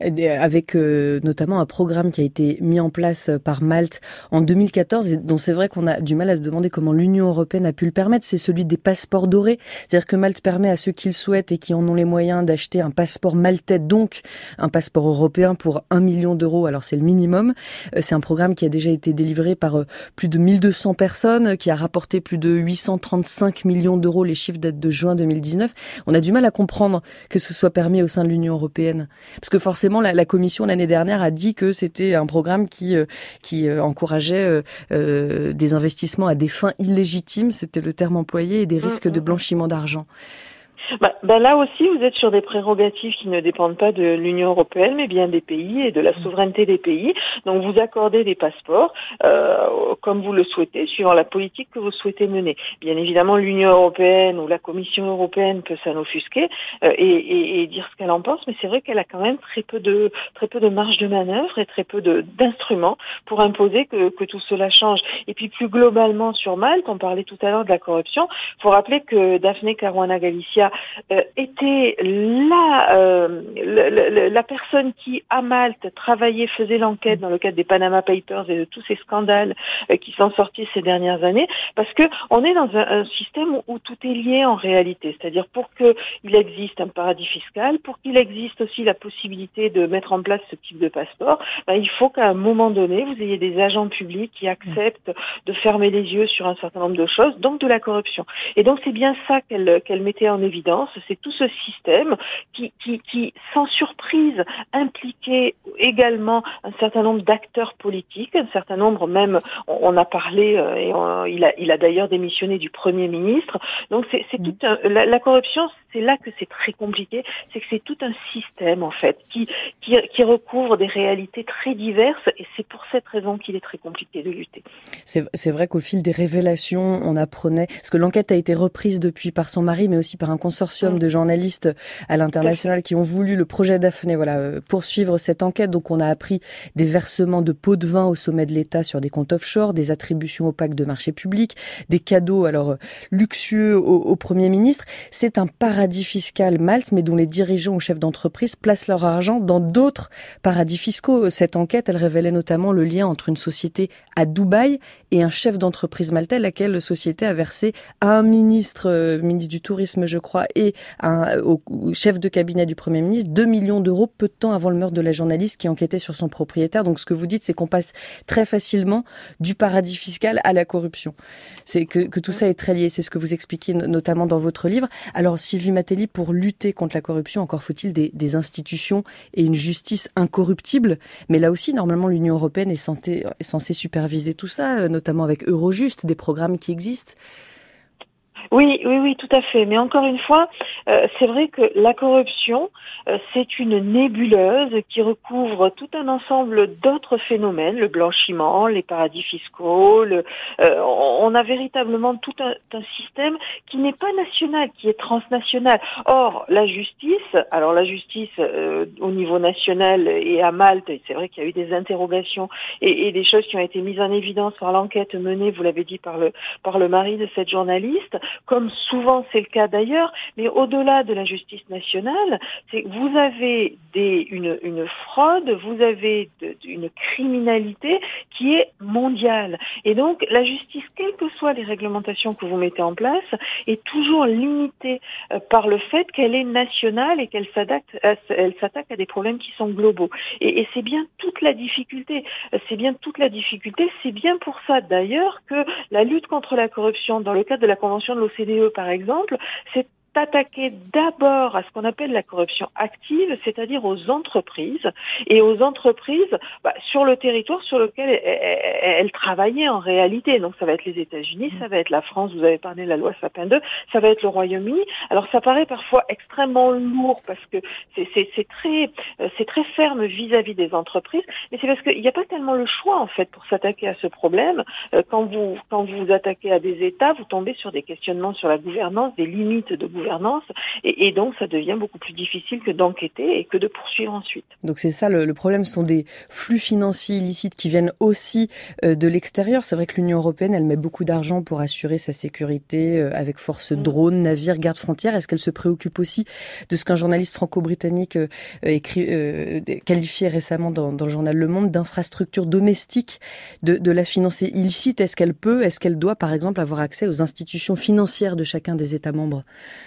Avec euh, notamment un programme qui a été mis en place par Malte en deux mille quatorze et dont c'est vrai qu'on a du mal à se demander comment l'Union européenne a pu le permettre, c'est celui des passeports dorés. C'est-à-dire que Malte permet à ceux qui le souhaitent et qui en ont les moyens d'acheter un passeport maltais, donc un passeport européen pour un million d'euros, alors c'est le minimum. C'est un programme qui a déjà été délivré par plus de mille deux cents personnes, qui a rapporté plus de huit cent trente-cinq millions d'euros, les chiffres datent de juin deux mille dix-neuf. On a du mal à comprendre que ce soit permis au sein de l'Union européenne. Parce que forcément, la, la Commission l'année dernière a dit que c'était un programme qui euh, qui euh, encourageait euh, euh, des investissements à des fins illégitimes, c'était le terme employé, et des risques de blanchiment d'argent. Bah, bah là aussi, vous êtes sur des prérogatives qui ne dépendent pas de l'Union européenne, mais bien des pays et de la souveraineté des pays. Donc, vous accordez des passeports euh, comme vous le souhaitez, suivant la politique que vous souhaitez mener. Bien évidemment, l'Union européenne ou la Commission européenne peut s'en offusquer euh, et, et, et dire ce qu'elle en pense, mais c'est vrai qu'elle a quand même très peu de très peu de marge de manœuvre et très peu de d'instruments pour imposer que, que tout cela change. Et puis, plus globalement sur Malte, on parlait tout à l'heure de la corruption. Il faut rappeler que Daphne Caruana Galizia Euh, était la, euh, la, la, la personne qui, à Malte, travaillait, faisait l'enquête dans le cadre des Panama Papers et de tous ces scandales euh, qui sont sortis ces dernières années, parce que on est dans un, un système où, où tout est lié en réalité. C'est-à-dire, pour qu'il existe un paradis fiscal, pour qu'il existe aussi la possibilité de mettre en place ce type de passeport, ben, il faut qu'à un moment donné, vous ayez des agents publics qui acceptent de fermer les yeux sur un certain nombre de choses, donc de la corruption. Et donc, c'est bien ça qu'elle, qu'elle mettait en évidence. C'est tout ce système qui, qui, qui, sans surprise, impliquait également un certain nombre d'acteurs politiques, un certain nombre même, on, on a parlé, euh, et on, il a, il a d'ailleurs démissionné du Premier ministre. Donc c'est, c'est mmh. tout un, la, la corruption, c'est là que c'est très compliqué, c'est que c'est tout un système en fait qui, qui, qui recouvre des réalités très diverses, et c'est pour cette raison qu'il est très compliqué de lutter. C'est, c'est vrai qu'au fil des révélations, on apprenait, parce que l'enquête a été reprise depuis par son mari, mais aussi par un consortium de journalistes à l'international qui ont voulu le projet Daphné, voilà, poursuivre cette enquête. Donc on a appris des versements de pots de vin au sommet de l'État sur des comptes offshore, des attributions opaques de marchés publics, des cadeaux alors luxueux au, au Premier ministre. C'est un paradis fiscal, Malte, mais dont les dirigeants ou chefs d'entreprise placent leur argent dans d'autres paradis fiscaux. Cette enquête, elle révélait notamment le lien entre une société à Dubaï et un chef d'entreprise maltais, laquelle la société a versé à un ministre, euh, ministre du Tourisme, je crois, et un, au, au chef de cabinet du Premier ministre, deux millions d'euros peu de temps avant le meurtre de la journaliste qui enquêtait sur son propriétaire. Donc ce que vous dites, c'est qu'on passe très facilement du paradis fiscal à la corruption. C'est que, que tout ça est très lié. C'est ce que vous expliquez notamment dans votre livre. Alors Sylvie Matelli, pour lutter contre la corruption, encore faut-il des, des institutions et une justice incorruptible. Mais là aussi, normalement, l'Union européenne est censée, est censée superviser tout ça, notamment avec Eurojust, des programmes qui existent. Oui, oui, oui, tout à fait. Mais encore une fois, euh, c'est vrai que la corruption, euh, c'est une nébuleuse qui recouvre tout un ensemble d'autres phénomènes, le blanchiment, les paradis fiscaux. Le, euh, on a véritablement tout un, un système qui n'est pas national, qui est transnational. Or, la justice, alors la justice euh, au niveau national et à Malte, c'est vrai qu'il y a eu des interrogations et, et des choses qui ont été mises en évidence par l'enquête menée, vous l'avez dit, par le par le mari de cette journaliste, comme souvent c'est le cas d'ailleurs, mais au-delà de la justice nationale, c'est que vous avez des, une, une fraude, vous avez de, une criminalité qui est mondiale. Et donc la justice, quelles que soient les réglementations que vous mettez en place, est toujours limitée euh, par le fait qu'elle est nationale et qu'elle s'attaque, euh, elle s'attaque à des problèmes qui sont globaux. Et, et c'est bien toute la difficulté. C'est bien toute la difficulté. C'est bien pour ça d'ailleurs que la lutte contre la corruption, dans le cadre de la Convention de l'O C D E par exemple, c'est attaquer d'abord à ce qu'on appelle la corruption active, c'est-à-dire aux entreprises, et aux entreprises bah, sur le territoire sur lequel elles, elles travaillaient en réalité. Donc ça va être les États-Unis, ça va être la France, vous avez parlé de la loi Sapin deux, ça va être le Royaume-Uni. Alors ça paraît parfois extrêmement lourd parce que c'est, c'est, c'est très, c'est très ferme vis-à-vis des entreprises, mais c'est parce qu'il n'y a pas tellement le choix en fait pour s'attaquer à ce problème. Quand vous, quand vous vous attaquez à des États, vous tombez sur des questionnements sur la gouvernance, des limites de gouvernance, et, et donc ça devient beaucoup plus difficile que d'enquêter et que de poursuivre ensuite. Donc c'est ça le, le problème, ce sont des flux financiers illicites qui viennent aussi euh, de l'extérieur. C'est vrai que l'Union européenne, elle met beaucoup d'argent pour assurer sa sécurité euh, avec force drone, navires, gardes-frontières. Est-ce qu'elle se préoccupe aussi de ce qu'un journaliste franco-britannique euh, écrit, euh, qualifiait récemment dans, dans le journal Le Monde d'infrastructure domestique de, de la finance illicite? Est-ce qu'elle peut, est-ce qu'elle doit par exemple avoir accès aux institutions financières de chacun des États membres?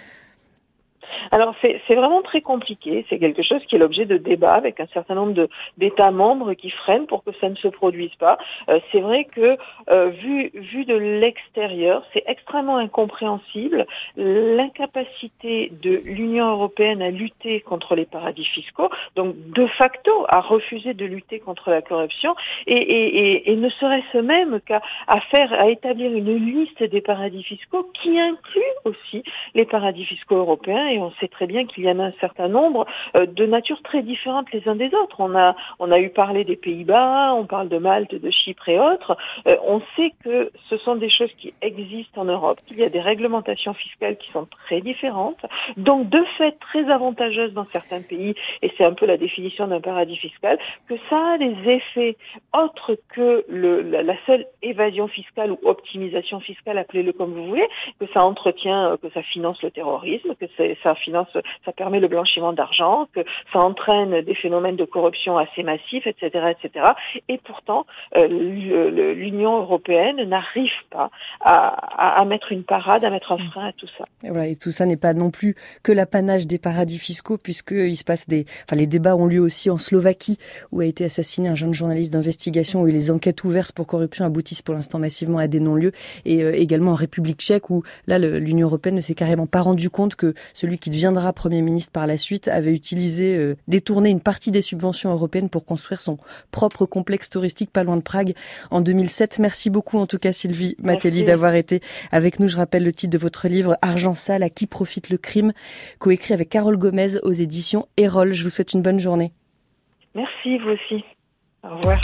Alors c'est, c'est vraiment très compliqué, c'est quelque chose qui est l'objet de débats avec un certain nombre de, d'États membres qui freinent pour que ça ne se produise pas. Euh, c'est vrai que euh, vu, vu de l'extérieur, c'est extrêmement incompréhensible l'incapacité de l'Union européenne à lutter contre les paradis fiscaux, donc de facto à refuser de lutter contre la corruption, et, et, et, et ne serait-ce même qu'à à faire, à établir une liste des paradis fiscaux qui inclut aussi les paradis fiscaux européens, et on sait très bien qu'il y en a un certain nombre euh, de nature très différentes les uns des autres. On a, on a eu parlé des Pays-Bas, on parle de Malte, de Chypre et autres. Euh, on sait que ce sont des choses qui existent en Europe, qu'il y a des réglementations fiscales qui sont très différentes, donc de fait très avantageuses dans certains pays, et c'est un peu la définition d'un paradis fiscal, que ça a des effets autres que le, la, la seule évasion fiscale ou optimisation fiscale, appelez-le comme vous voulez, que ça entretient, que ça finance le terrorisme, que c'est, ça finance, ça permet le blanchiment d'argent, que ça entraîne des phénomènes de corruption assez massifs, et cetera, et cetera. Et pourtant, euh, l'Union européenne n'arrive pas à, à, à mettre une parade, à mettre un frein à tout ça. Et voilà, et tout ça n'est pas non plus que l'apanage des paradis fiscaux, puisqu'il se passe des, enfin, les débats ont lieu aussi en Slovaquie, où a été assassiné un jeune journaliste d'investigation, où les enquêtes ouvertes pour corruption aboutissent pour l'instant massivement à des non-lieux, et euh, également en République tchèque, où là, le, l'Union européenne ne s'est carrément pas rendu compte que celui qui deviendra Premier ministre par la suite avait utilisé, euh, détourné une partie des subventions européennes pour construire son propre complexe touristique pas loin de Prague en deux mille sept. Merci beaucoup en tout cas Sylvie Matelli d'avoir été avec nous. Je rappelle le titre de votre livre Argent sale, à qui profite le crime, coécrit avec Carole Gomez aux éditions Erol. Je vous souhaite une bonne journée. Merci, vous aussi. Au revoir.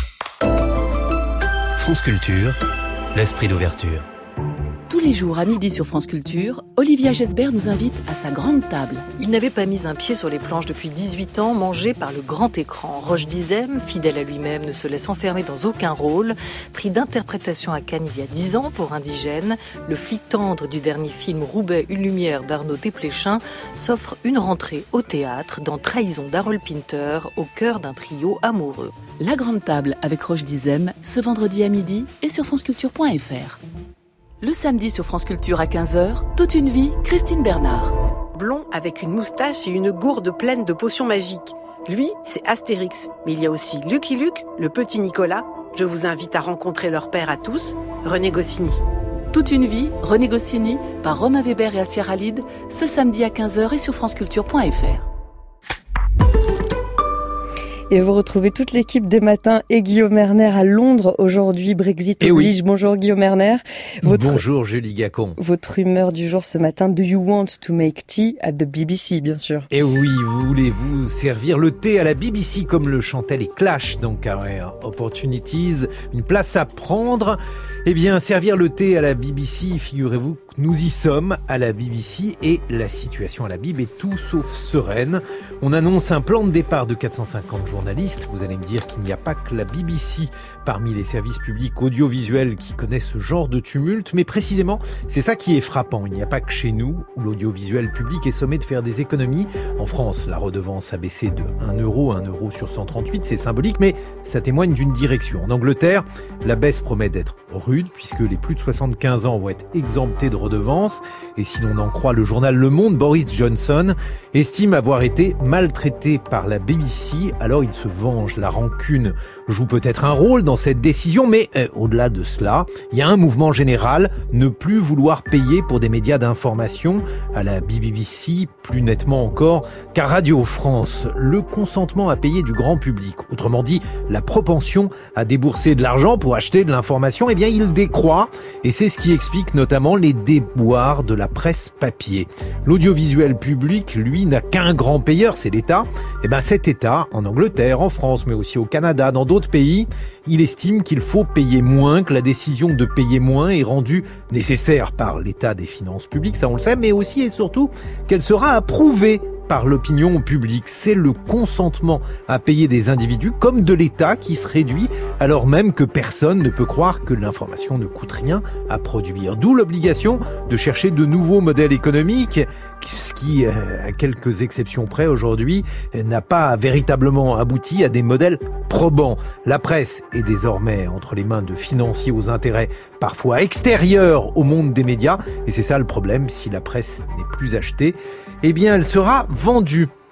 France Culture, l'esprit d'ouverture. Tous les jours à midi sur France Culture, Olivia Gesbert nous invite à sa grande table. Il n'avait pas mis un pied sur les planches depuis dix-huit ans, mangé par le grand écran. Roche Dizem, fidèle à lui-même, ne se laisse enfermer dans aucun rôle. Prix d'interprétation à Cannes il y a dix ans pour Indigène, le flic tendre du dernier film Roubaix, une lumière d'Arnaud Desplechin s'offre une rentrée au théâtre dans Trahison d'Harold Pinter, au cœur d'un trio amoureux. La grande table avec Roche Dizem, ce vendredi à midi et sur franceculture point f r. Le samedi sur France Culture à quinze heures, Toute une vie, Christine Bernard. Blond avec une moustache et une gourde pleine de potions magiques. Lui, c'est Astérix. Mais il y a aussi Lucky Luke, le petit Nicolas. Je vous invite à rencontrer leur père à tous, René Goscinny. Toute une vie, René Goscinny, par Romain Weber et Assia Khalid, ce samedi à quinze heures et sur franceculture point f r. Et vous retrouvez toute l'équipe des matins et Guillaume Erner à Londres aujourd'hui. Brexit oblige. Oui. Bonjour Guillaume Erner. Votre, Bonjour Julie Gacon. Votre humeur du jour ce matin. Do you want to make tea at the B B C, bien sûr. Et oui, vous voulez-vous servir le thé à la B B C comme le chantaient les Clash, donc à Rare Opportunities, une place à prendre. Eh bien, servir le thé à la B B C, figurez-vous, nous y sommes à la B B C et la situation à la Bib est tout sauf sereine. On annonce un plan de départ de quatre cent cinquante journalistes. Vous allez me dire qu'il n'y a pas que la B B C parmi les services publics audiovisuels qui connaissent ce genre de tumulte, mais précisément, c'est ça qui est frappant. Il n'y a pas que chez nous où l'audiovisuel public est sommé de faire des économies. En France, la redevance a baissé de un euro, un euro sur cent trente-huit, c'est symbolique, mais ça témoigne d'une direction. En Angleterre, la baisse promet d'être rude puisque les plus de soixante-quinze ans vont être exemptés de redevance. Et si l'on en croit le journal Le Monde, Boris Johnson estime avoir été maltraité par la B B C, alors il se venge. La rancune joue peut-être un rôle dans cette décision, mais euh, au-delà de cela, il y a un mouvement général, ne plus vouloir payer pour des médias d'information, à la B B C, plus nettement encore qu'à Radio France. Le consentement à payer du grand public, autrement dit, la propension à débourser de l'argent pour acheter de l'information, eh bien, il décroît, et c'est ce qui explique notamment les déboires de la presse papier. L'audiovisuel public, lui, n'a qu'un grand payeur, c'est l'État. Eh ben, cet État, en Angleterre, en France, mais aussi au Canada, dans d'autres pays, il estime qu'il faut payer moins, que la décision de payer moins est rendue nécessaire par l'état des finances publiques, ça on le sait, mais aussi et surtout qu'elle sera approuvée par l'opinion publique. C'est le consentement à payer des individus comme de l'État qui se réduit, alors même que personne ne peut croire que l'information ne coûte rien à produire. D'où l'obligation de chercher de nouveaux modèles économiques, ce qui, à quelques exceptions près aujourd'hui, n'a pas véritablement abouti à des modèles probants. La presse est désormais entre les mains de financiers aux intérêts parfois extérieurs au monde des médias, et c'est ça le problème. Si la presse n'est plus achetée, eh bien elle sera vendue.